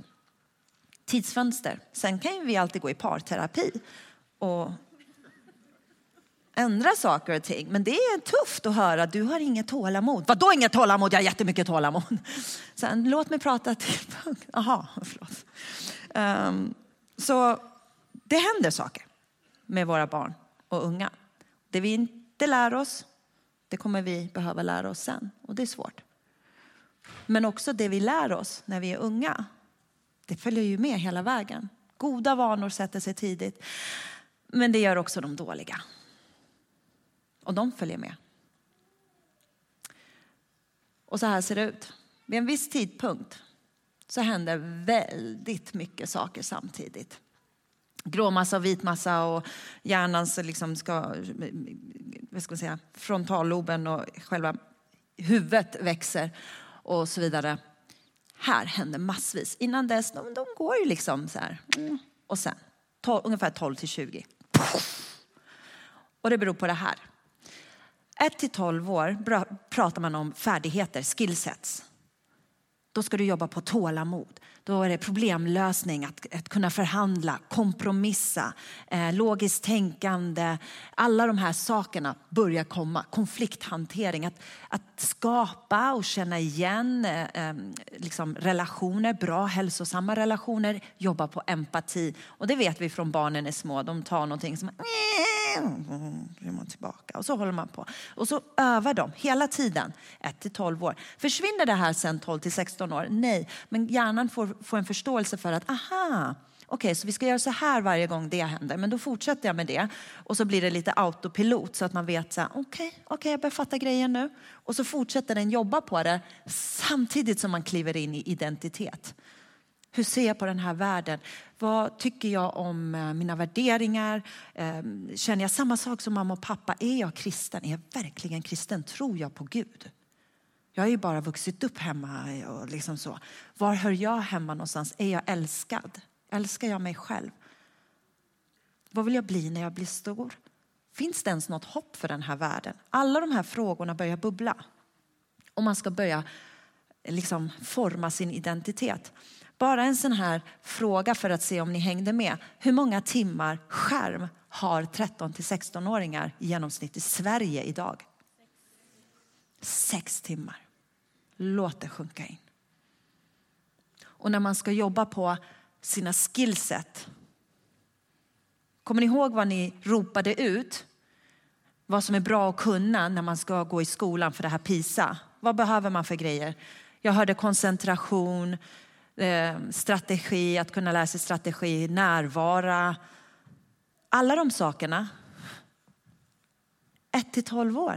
Tidsfönster. Sen kan ju vi alltid gå i parterapi och ändra saker och ting. Men det är tufft att höra, du har inget tålamod. Vadå inget tålamod? Jag har jättemycket tålamod. Sen, låt mig prata till punkt. Jaha, förlåt. Um, så det händer saker med våra barn och unga. Det vi inte lär oss, det kommer vi behöva lära oss sen. Och det är svårt. Men också det vi lär oss när vi är unga, det följer ju med hela vägen. Goda vanor sätter sig tidigt. Men det gör också de dåliga. Och de följer med. Och så här ser det ut. Vid en viss tidpunkt så händer väldigt mycket saker samtidigt. Gråmassa och vitmassa och hjärnans liksom ska, vad ska man säga, frontalloben och själva huvudet växer och så vidare. Här händer massvis. Innan dess, de, de går ju liksom så här. Och sen, tolv, ungefär tolv till tjugo. Och det beror på det här. ett till tolv år pratar man om färdigheter, skillsets. Då ska du jobba på tålamod. Då är det problemlösning, att, att kunna förhandla, kompromissa, eh, logiskt tänkande. Alla de här sakerna börjar komma. Konflikthantering, att, att skapa och känna igen eh, liksom relationer, bra hälsosamma relationer. Jobba på empati. Och det vet vi från barnen är små. De tar någonting som man tillbaka och så håller man på. Och så övar de hela tiden, ett till tolv år. Försvinner det här sen tolv till sexton år? Nej, men hjärnan får, får en förståelse för att aha, okej, okay, så vi ska göra så här varje gång det händer. Men då fortsätter jag med det. Och så blir det lite autopilot så att man vet så här, okej, okay, okay, jag börjar fatta grejen nu. Och så fortsätter den jobba på det samtidigt som man kliver in i identitet. Hur ser jag på den här världen? Vad tycker jag om mina värderingar? Känner jag samma sak som mamma och pappa? Är jag kristen? Är jag verkligen kristen? Tror jag på Gud? Jag har ju bara vuxit upp hemma och liksom så. Var hör jag hemma någonstans? Är jag älskad? Älskar jag mig själv? Vad vill jag bli när jag blir stor? Finns det ens något hopp för den här världen? Alla de här frågorna börjar bubbla. Och man ska börja liksom forma sin identitet. Bara en sån här fråga för att se om ni hängde med. Hur många timmar skärm har tretton till sexton-åringar i genomsnitt i Sverige idag? Sex timmar. Låt det sjunka in. Och när man ska jobba på sina skillset. Kommer ni ihåg vad ni ropade ut? Vad som är bra att kunna när man ska gå i skolan för det här PISA. Vad behöver man för grejer? Jag hörde koncentration, eh, strategi, att kunna lära sig strategi, närvara. Alla de sakerna. ett till tolv år.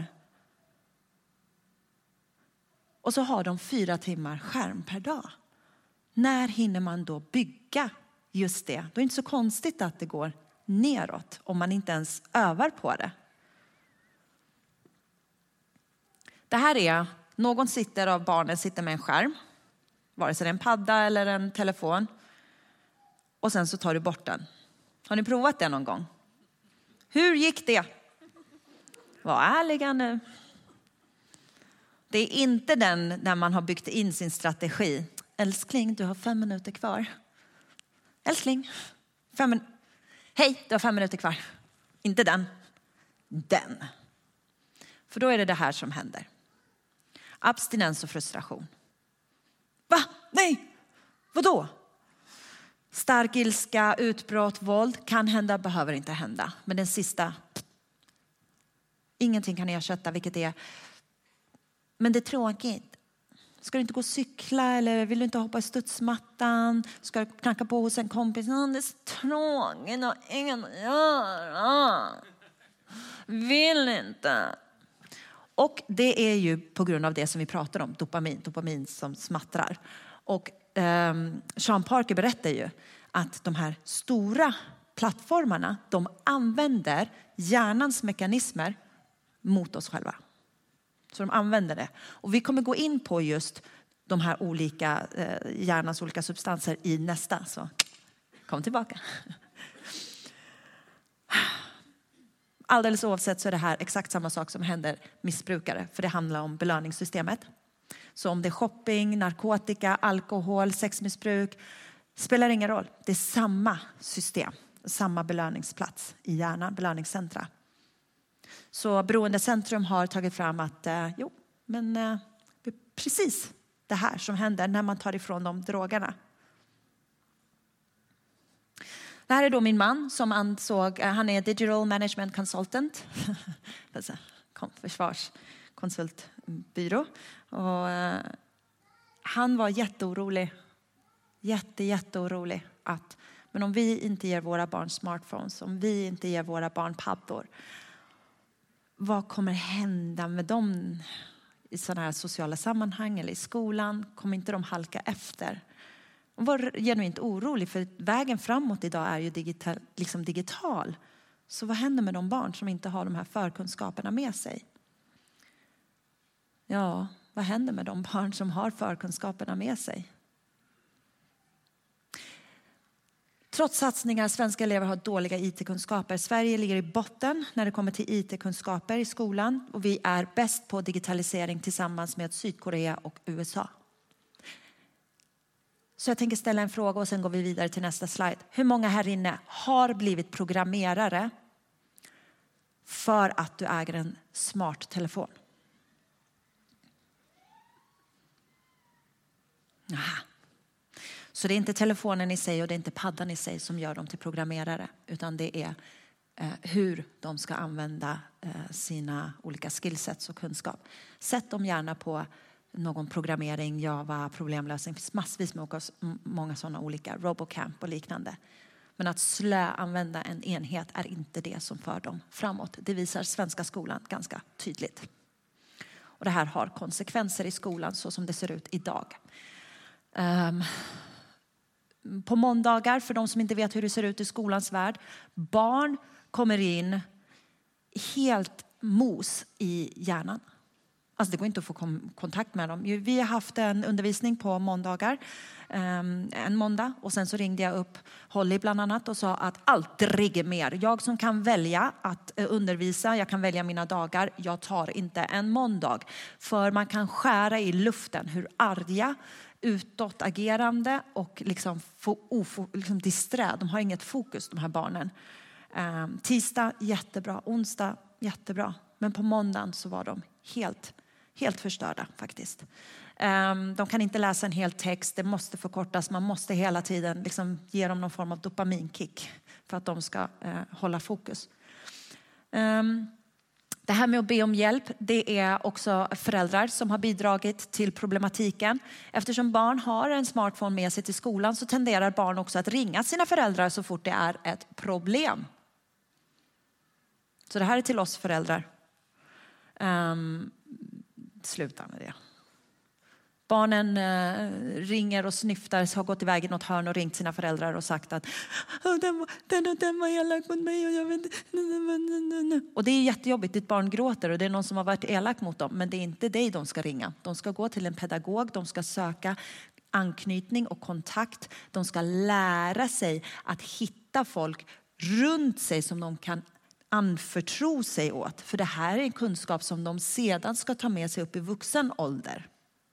Och så har de fyra timmar skärm per dag. När hinner man då bygga just det? Då är det inte så konstigt att det går neråt om man inte ens övar på det. Det här är, någon sitter av barnen sitter med en skärm. Vare sig det är en padda eller en telefon. Och sen så tar du bort den. Har ni provat det någon gång? Hur gick det? Var ärliga nu. Det är inte den när man har byggt in sin strategi. Älskling, du har fem minuter kvar. Älskling, fem min- hej, du har fem minuter kvar. Inte den. Den. För då är det det här som händer. Abstinens och frustration. Va? Nej. Vadå? Stark ilska, utbrott, våld. Kan hända, behöver inte hända. Men den sista. Ingenting kan ersätta, vilket är. Men det är tråkigt. Ska du inte gå och cykla eller vill du inte hoppa i studsmattan? Ska du knacka på hos en kompis? Nå, det är så tråkigt och ingen att göra. Vill inte. Och det är ju på grund av det som vi pratar om. Dopamin, dopamin som smattrar. Och eh, Sean Parker berättar ju att de här stora plattformarna, de använder hjärnans mekanismer mot oss själva. Så de använder det. Och vi kommer gå in på just de här olika eh, hjärnans olika substanser i nästa. Så kom tillbaka. Alldeles oavsett så är det här exakt samma sak som händer missbrukare. För det handlar om belöningssystemet. Så om det är shopping, narkotika, alkohol, sexmissbruk. Spelar ingen roll. Det är samma system. Samma belöningsplats i hjärnan, belöningscentra. Så Beroendecentrum har tagit fram att eh, jo, men eh, det är precis det här som händer när man tar ifrån dem drogerna. Det här är då min man som ansåg, han är digital management consultant, försvarskonsultbyrå. Och eh, han var jätteorolig, jätte, jätteorolig att, men om vi inte ger våra barn smartphones, om vi inte ger våra barn paddor, vad kommer hända med dem i sådana här sociala sammanhang eller i skolan? Kommer inte de halka efter? Och var genuint orolig, för vägen framåt idag är ju digital, liksom digital. Så vad händer med de barn som inte har de här förkunskaperna med sig? Ja, vad händer med de barn som har förkunskaperna med sig? Trots satsningar, svenska elever har dåliga I T-kunskaper. Sverige ligger i botten när det kommer till I T-kunskaper i skolan. Och vi är bäst på digitalisering tillsammans med Sydkorea och U S A. Så jag tänker ställa en fråga och sen går vi vidare till nästa slide. Hur många här inne har blivit programmerare för att du äger en smart telefon? Aha. Så det är inte telefonen i sig och det är inte paddan i sig som gör dem till programmerare. Utan det är eh, hur de ska använda eh, sina olika skillsets och kunskap. Sätt dem gärna på någon programmering, Java, problemlösning. Det finns massvis med många sådana olika, Robocamp och liknande. Men att slöanvända en enhet är inte det som för dem framåt. Det visar svenska skolan ganska tydligt. Och det här har konsekvenser i skolan så som det ser ut idag. Um, på måndagar, för de som inte vet hur det ser ut i skolans värld, barn kommer in helt mos i hjärnan. Alltså det går inte att få kom- kontakt med dem. Vi har haft en undervisning på måndagar, um, en måndag. Och sen så ringde jag upp Holly bland annat och sa att aldrig mer. Jag som kan välja att uh, undervisa, jag kan välja mina dagar. Jag tar inte en måndag. För man kan skära i luften hur arga, utåtagerande och liksom, få, ofo, liksom disträ. De har inget fokus, de här barnen. Um, tisdag, jättebra. Onsdag, jättebra. Men på måndagen så var de helt Helt förstörda faktiskt. Um, de kan inte läsa en hel text. Det måste förkortas. Man måste hela tiden liksom ge dem någon form av dopaminkick för att de ska uh, hålla fokus. Um, det här med att be om hjälp, det är också föräldrar som har bidragit till problematiken. Eftersom barn har en smartphone med sig till skolan så tenderar barn också att ringa sina föräldrar så fort det är ett problem. Så det här är till oss föräldrar. Um, Sluta med det. Barnen eh, ringer och snyftar, har gått iväg i något hörn och ringt sina föräldrar och sagt att den var, den, den var elak mot mig och jag vet inte. Och det är jättejobbigt, ditt barn gråter och det är någon som har varit elak mot dem. Men det är inte dig de ska ringa. De ska gå till en pedagog, de ska söka anknytning och kontakt. De ska lära sig att hitta folk runt sig som de kan anförtro sig åt. För det här är en kunskap som de sedan ska ta med sig upp i vuxen ålder.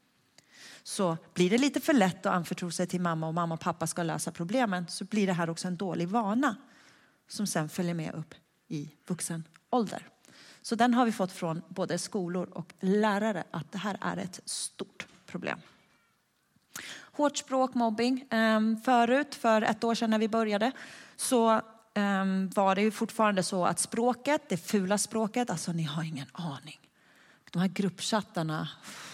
Så blir det lite för lätt att anförtro sig till mamma och mamma och pappa ska lösa problemen så blir det här också en dålig vana som sen följer med upp i vuxen ålder. Så den har vi fått från både skolor och lärare att det här är ett stort problem. Hårt språk, mobbing. Förut, för ett år sedan när vi började, så Um, var det ju fortfarande så att språket, det fula språket, alltså ni har ingen aning. De här gruppchattarna,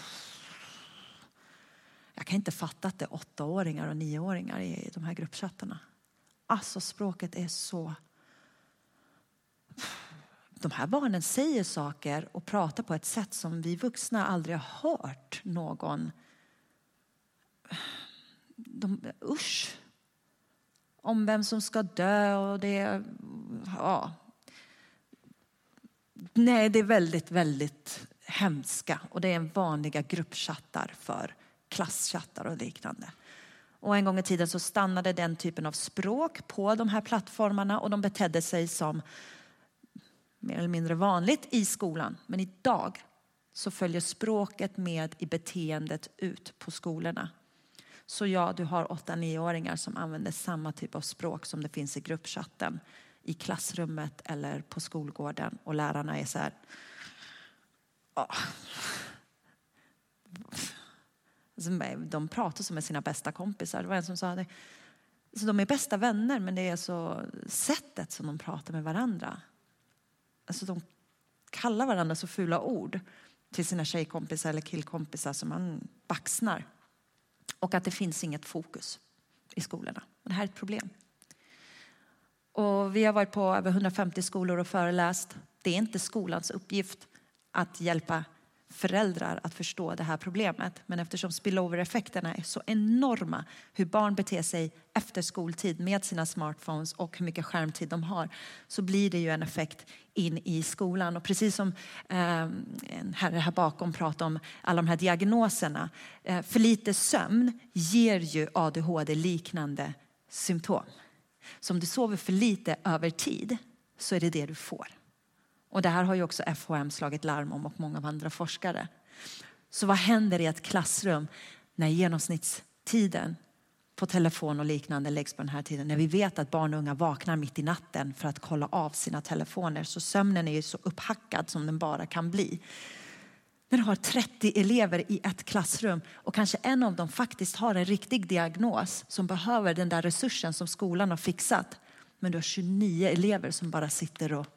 jag kan inte fatta att det är åttaåringar och nioåringar i de här gruppchattarna. Alltså språket är så... De här barnen säger saker och pratar på ett sätt som vi vuxna aldrig har hört någon... De, usch! Om vem som ska dö och det, ja. Nej, det är väldigt, väldigt hemska. Och det är en vanliga gruppchattar för klasschattar och liknande. Och en gång i tiden så stannade den typen av språk på de här plattformarna och de betedde sig som mer eller mindre vanligt i skolan. Men idag så följer språket med i beteendet ut på skolorna. Så ja, du har åtta nioåringar som använder samma typ av språk som det finns i gruppchatten i klassrummet eller på skolgården. Och lärarna är så här... Oh. De pratar som med sina bästa kompisar. Det var en som sa det. Så de är bästa vänner, men det är så sättet som de pratar med varandra. Alltså de kallar varandra så fula ord till sina tjejkompisar eller killkompisar som man baxnar. Och att det finns inget fokus i skolorna. Och det här är ett problem. Och vi har varit på över hundrafemtio skolor och föreläst. Det är inte skolans uppgift att hjälpa föräldrar att förstå det här problemet. Men eftersom spillover-effekterna är så enorma, hur barn beter sig efter skoltid med sina smartphones och hur mycket skärmtid de har, så blir det ju en effekt in i skolan. Och precis som eh, en herre här bakom pratar om alla de här diagnoserna, eh, för lite sömn ger ju A D H D-liknande symptom. Så om du sover för lite över tid så är det det du får. Och det här har ju också F H M slagit larm om och många av andra forskare. Så vad händer i ett klassrum när genomsnittstiden på telefon och liknande läggs på den här tiden? När vi vet att barn och unga vaknar mitt i natten för att kolla av sina telefoner. Så sömnen är ju så upphackad som den bara kan bli. När du har trettio elever i ett klassrum och kanske en av dem faktiskt har en riktig diagnos som behöver den där resursen som skolan har fixat. Men du har tjugonio elever som bara sitter och...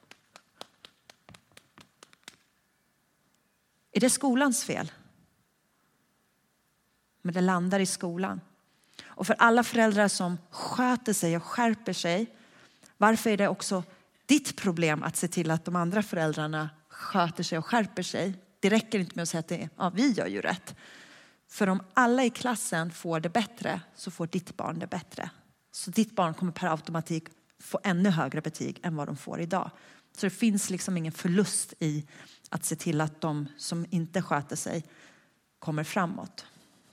Är det skolans fel? Men det landar i skolan. Och för alla föräldrar som sköter sig och skärper sig, varför är det också ditt problem att se till att de andra föräldrarna sköter sig och skärper sig? Det räcker inte med att säga att det, ja, vi gör ju rätt. För om alla i klassen får det bättre så får ditt barn det bättre. Så ditt barn kommer per automatik få ännu högre betyg än vad de får idag. Så det finns liksom ingen förlust i att se till att de som inte sköter sig kommer framåt.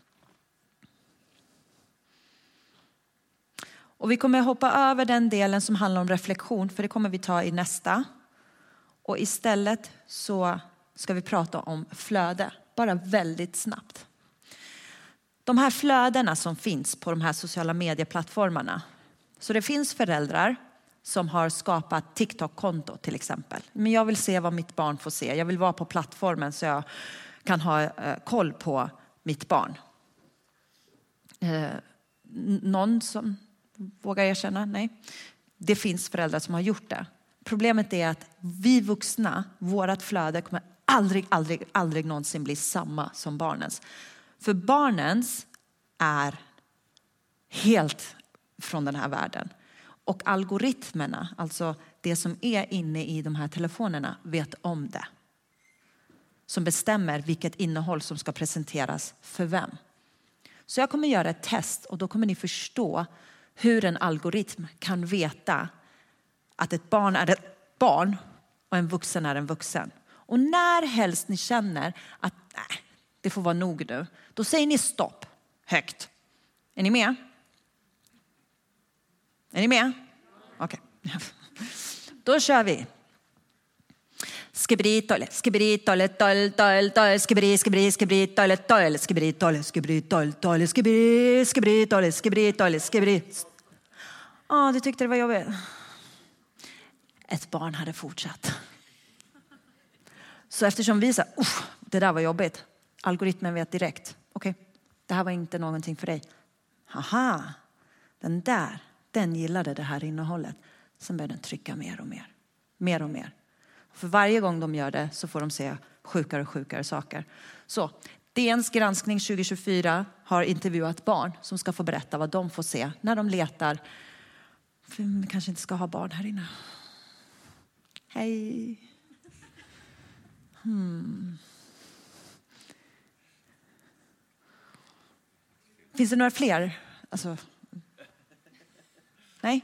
Och vi kommer hoppa över den delen som handlar om reflektion, för det kommer vi ta i nästa. Och istället så ska vi prata om flöde, bara väldigt snabbt. De här flödena som finns på de här sociala medieplattformarna. Så det finns föräldrar som har skapat TikTok-konto till exempel. Men jag vill se vad mitt barn får se. Jag vill vara på plattformen så jag kan ha eh, koll på mitt barn. Eh, någon som vågar erkänna? Nej. Det finns föräldrar som har gjort det. Problemet är att vi vuxna, vårat flöde kommer aldrig, aldrig, aldrig någonsin bli samma som barnens. För barnens är helt från den här världen. Och algoritmerna, alltså det som är inne i de här telefonerna, vet om det. Som bestämmer vilket innehåll som ska presenteras för vem. Så jag kommer göra ett test och då kommer ni förstå hur en algoritm kan veta att ett barn är ett barn och en vuxen är en vuxen. Och när helst ni känner att nej, det får vara nog nu, då säger ni stopp högt. Är ni med? Är ni med? Okej. Okay. Då kör vi. Skibri tolle, skibri tolle, toll, toll, toll, skibri, skibri, skibri, tolle, toll, skibri, tolle, skibri, toll, toll, skibri, skibri, tolle, skibri, tolle, skibri. Ja, du tyckte det var jobbigt. Ett barn hade fortsatt. Så eftersom vi sa, det där var jobbigt. Algoritmen vet direkt. Okej, okay, det här var inte någonting för dig. Haha, den där, den gillade det här innehållet. Sen börjar den trycka mer och mer. Mer och mer. För varje gång de gör det så får de se sjukare och sjukare saker. Så D N:s granskning tjugo tjugofyra har intervjuat barn som ska få berätta vad de får se när de letar. För vi kanske inte ska ha barn här inne. Hej. Hmm. Finns det några fler? Alltså. Nej.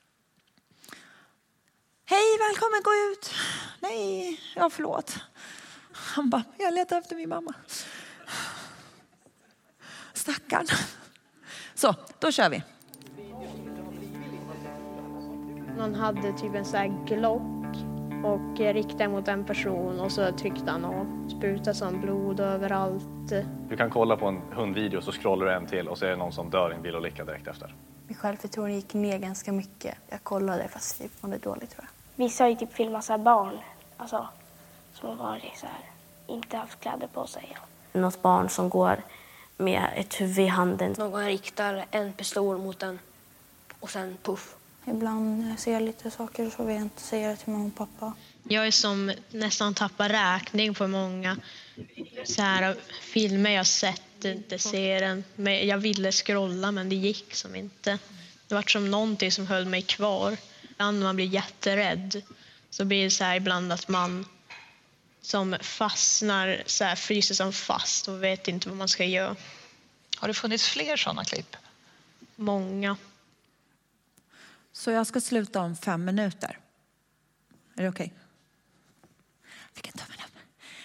Hej, välkommen, gå ut. Nej, ja förlåt. Han bara, jag letar efter min mamma. Stackarn. Så, då kör vi. Någon hade typ en sån här glock och riktade mot en person och så tryckte han och sprutade som blod överallt. Du kan kolla på en hundvideo så scrollar du en till och så är det någon som dör i en bilolycka direkt efter. Min självförtroende gick ner ganska mycket. Jag kollade fast jag mådde dåligt, tror jag. Vissa har ju typ filmat så här barn. Alltså, som har varit så här, inte haft kläder på sig. Något barn som går med ett huvud i handen. Någon riktar en pistol mot den och sen puff. Ibland ser jag lite saker så vill jag inte säga det till mamma och pappa. Jag är som nästan tappar räkning på många så här filmer jag sett, inte ser den. Men jag ville scrolla men det gick som inte. Det var som någonting som höll mig kvar. Ibland när man blir jätterädd så blir det så här ibland att man som fastnar, så här fryser som fast och vet inte vad man ska göra. Har det funnits fler sådana klipp? Många. Så jag ska sluta om fem minuter. Är det okej? Okay? Vilken tummen upp.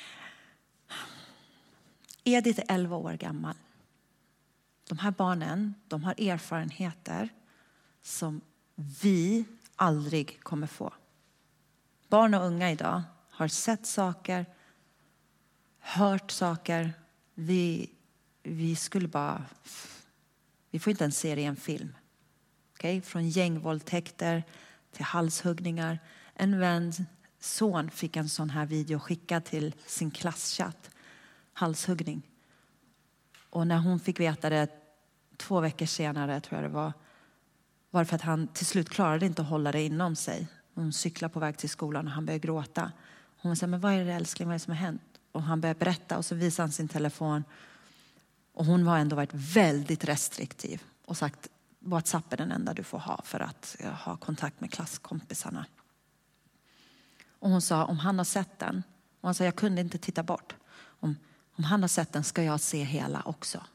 Edith är elva år gammal. De här barnen, de har erfarenheter som vi aldrig kommer få. Barn och unga idag har sett saker, hört saker. Vi, vi skulle bara... Vi får inte ens se det i en film. Okay? Från gängvåldtäkter till halshuggningar. En vän son fick en sån här video skickad till sin klasschatt. Halshuggning. Och när hon fick veta det två veckor senare, tror jag det var, var det för att han till slut klarade inte att hålla det inom sig. Hon cyklade på väg till skolan och han började gråta. Hon sa, men vad är det älskling, vad är det som har hänt? Och han började berätta och så visade han sin telefon. Och hon var ändå varit väldigt restriktiv och sagt, WhatsApp är den enda du får ha för att ha kontakt med klasskompisarna. Och hon sa, om han har sett den, och han sa, jag kunde inte titta bort. Om, om han har sett den ska jag se hela också.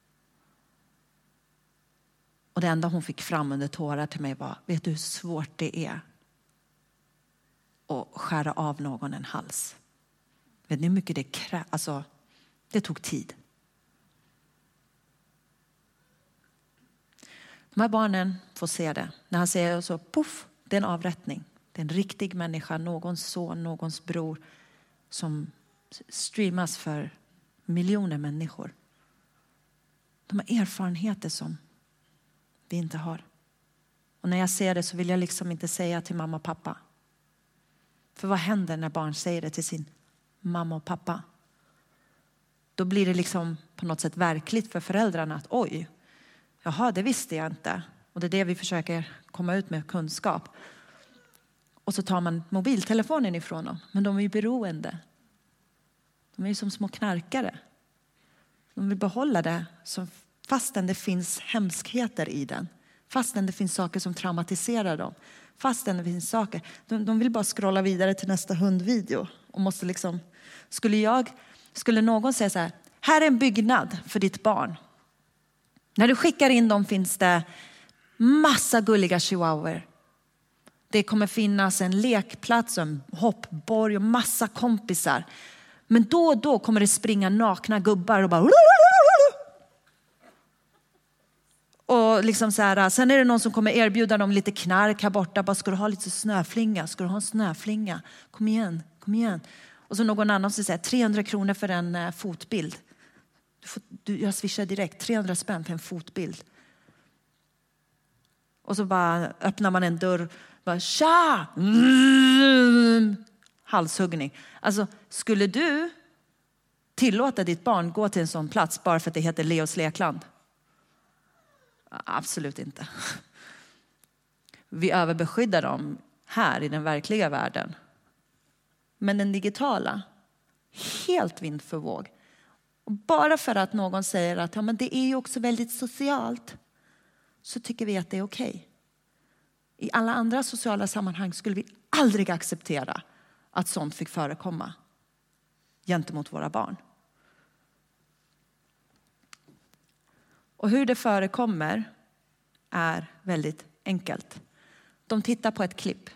Och det enda hon fick fram under tårar till mig var, vet du hur svårt det är att skära av någon en hals? Vet ni hur mycket det krävs? Alltså, det tog tid. De här barnen får se det. När han säger så, puff, det är en avrättning. Det är en riktig människa, någons son, någons bror som streamas för miljoner människor. De har erfarenheter som vi inte har. Och när jag ser det så vill jag liksom inte säga till mamma och pappa. För vad händer när barn säger det till sin mamma och pappa? Då blir det liksom på något sätt verkligt för föräldrarna att oj, jaha, det visste jag inte. Och det är det vi försöker komma ut med kunskap. Och så tar man mobiltelefonen ifrån dem. Men de är ju beroende. De är ju som små knarkare. De vill behålla det som fastän det finns hemskheter i den. Fastän det finns saker som traumatiserar dem. Fastän det finns saker. De, de vill bara scrolla vidare till nästa hundvideo. Och måste liksom, skulle jag, skulle någon säga så här, här är en byggnad för ditt barn. När du skickar in dem finns det massa gulliga chihuahuor. Det kommer finnas en lekplats, en hoppborg och massa kompisar. Men då och då kommer det springa nakna gubbar och bara... Och liksom så här, sen är det någon som kommer erbjuda dem lite knark här borta. Bara, ska du ha lite snöflinga? Ska du ha en snöflinga? Kom igen, kom igen. Och så någon annan som säger trehundra kronor för en uh, fotbild. Du får, du, jag swishar direkt, trehundra spänn för en fotbild. Och så bara öppnar man en dörr. Bara, tja! Mm. Halshuggning. Alltså, skulle du tillåta ditt barn gå till en sån plats bara för att det heter Leos lekland? Absolut inte. Vi överbeskyddar dem här i den verkliga världen. Men den digitala, helt vind för våg. Och bara för att någon säger att ja, men det är ju också väldigt socialt, så tycker vi att det är okej. Okay. I alla andra sociala sammanhang skulle vi aldrig acceptera att sånt fick förekomma gentemot våra barn. Och hur det förekommer är väldigt enkelt. De tittar på ett klipp.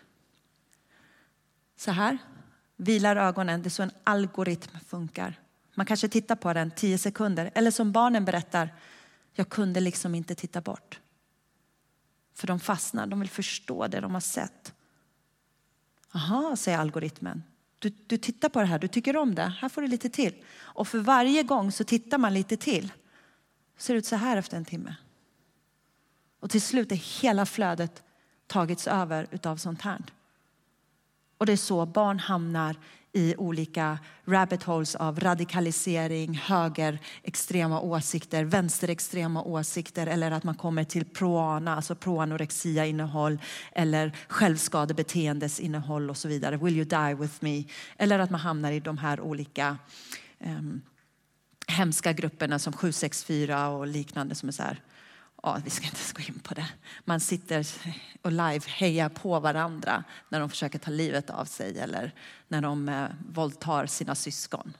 Så här, vilar ögonen, det är så en algoritm funkar. Man kanske tittar på den tio sekunder. Eller som barnen berättar, jag kunde liksom inte titta bort. För de fastnar, de vill förstå det de har sett. Aha, säger algoritmen. Du, du tittar på det här, du tycker om det. Här får du lite till. Och för varje gång så tittar man lite till. Ser ut så här efter en timme. Och till slut är hela flödet tagits över utav sånt här. Och det är så barn hamnar i olika rabbit holes av radikalisering, höger extrema åsikter, vänsterextrema åsikter, eller att man kommer till proana, alltså proanorexia innehåll, eller självskadebeteendes innehåll och så vidare. Will you die with me? Eller att man hamnar i de här olika um, hemska grupperna som sju sex fyra och liknande som är så här. Ja, vi ska inte gå in på det. Man sitter och live hejar på varandra när de försöker ta livet av sig eller när de eh, våldtar sina syskon.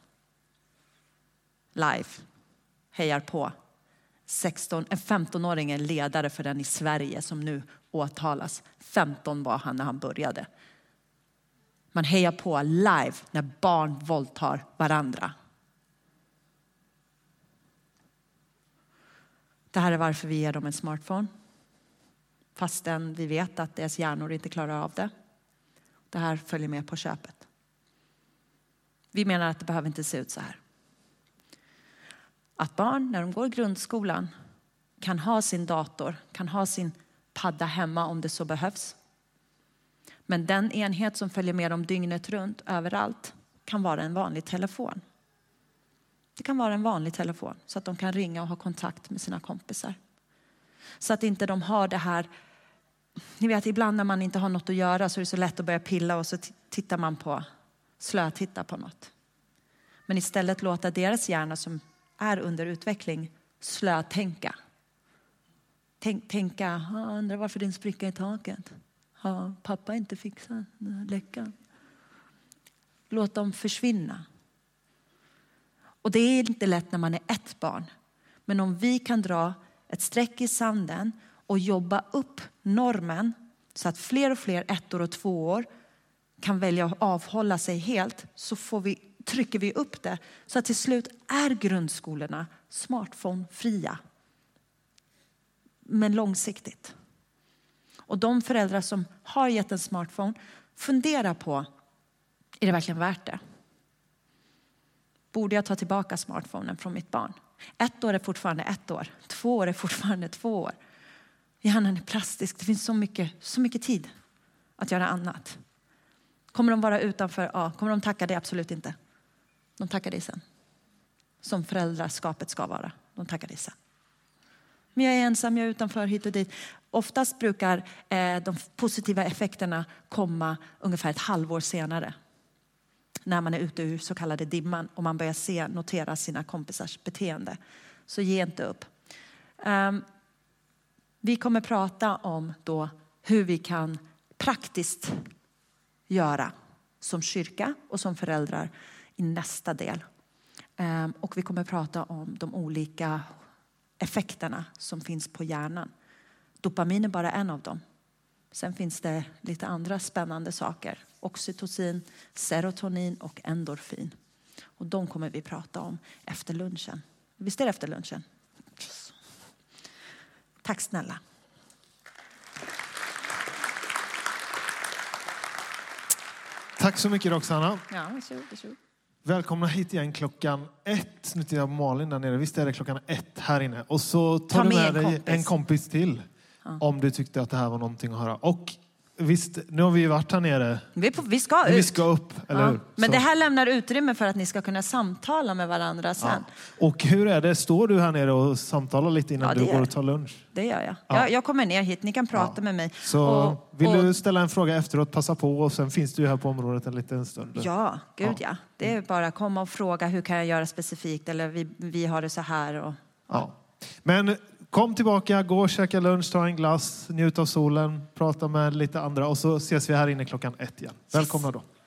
Live hejar på. sexton, en femtonåring är ledare för den i Sverige som nu åtalas. femton var han när han började. Man hejar på live när barn våldtar varandra. Det här är varför vi ger dem en smartphone. Fastän vi vet att deras hjärnor inte klarar av det. Det här följer med på köpet. Vi menar att det behöver inte se ut så här. Att barn när de går i grundskolan kan ha sin dator, kan ha sin padda hemma om det så behövs. Men den enhet som följer med dem dygnet runt överallt kan vara en vanlig telefon. Det kan vara en vanlig telefon så att de kan ringa och ha kontakt med sina kompisar. Så att inte de har det här. Ni vet, ibland när man inte har något att göra så är det så lätt att börja pilla och så t- tittar man på, slötitta på något. Men istället låta deras hjärna som är under utveckling slötänka. Tänk, tänka, undrar varför din spricka i taket. Har pappa inte fixat läckan? Låt dem försvinna. Och det är inte lätt när man är ett barn. Men om vi kan dra ett streck i sanden och jobba upp normen så att fler och fler ettor och tvåor kan välja att avhålla sig helt, så får vi, trycker vi upp det så att till slut är grundskolorna smartphone-fria. Men långsiktigt. Och de föräldrar som har gett en smartphone, fundera på, är det verkligen värt det? Borde jag ta tillbaka smartphonen från mitt barn? Ett år är fortfarande ett år. Två år är fortfarande två år. Hjärnan är plastisk. Det finns så mycket, så mycket tid att göra annat. Kommer de vara utanför? Ja. Kommer de tacka det? Absolut inte. De tackar det sen. Som föräldraskapet ska vara. De tackar det sen. Men jag är ensam, jag är utanför, hit och dit. Oftast brukar eh, de positiva effekterna komma ungefär ett halvår senare. När man är ute ur så kallade dimman och man börjar se, notera sina kompisars beteende. Så ge inte upp. Um, vi kommer prata om då hur vi kan praktiskt göra som kyrka och som föräldrar i nästa del. Um, och vi kommer prata om de olika effekterna som finns på hjärnan. Dopamin är bara en av dem. Sen finns det lite andra spännande saker. Oxytocin, serotonin och endorfin. Och de kommer vi prata om efter lunchen. Visst är det efter lunchen? Tack snälla. Tack så mycket Roxana. Ja, varsågod, varsågod. Välkomna hit igen klockan ett. Nu tittar jag på Malin där nere. Visst är det klockan ett här inne. Och så tar Ta du med, med dig en kompis. en kompis till. Ja. Om du tyckte att det här var någonting att höra. Och visst, nu har vi ju varit här nere. Vi, på, vi ska ut. Vi ska upp, eller ja. hur? Men Så. det här lämnar utrymme för att ni ska kunna samtala med varandra sen. Ja. Och hur är det? Står du här nere och samtalar lite innan Ja, du det går gör och tar lunch? Det gör jag. Ja. jag. Jag kommer ner hit. Ni kan prata Ja. med mig. Så och, vill och, du ställa en fråga efteråt, passa på. Och sen finns du här på området en liten stund. Ja, gud ja. Ja. Det är bara att komma och fråga hur kan jag göra specifikt. Eller vi, vi har det så här. Och, Ja. Men kom tillbaka, gå och käka lunch, ta en glass, njut av solen, prata med lite andra. Och så ses vi här inne klockan ett igen. Välkomna då.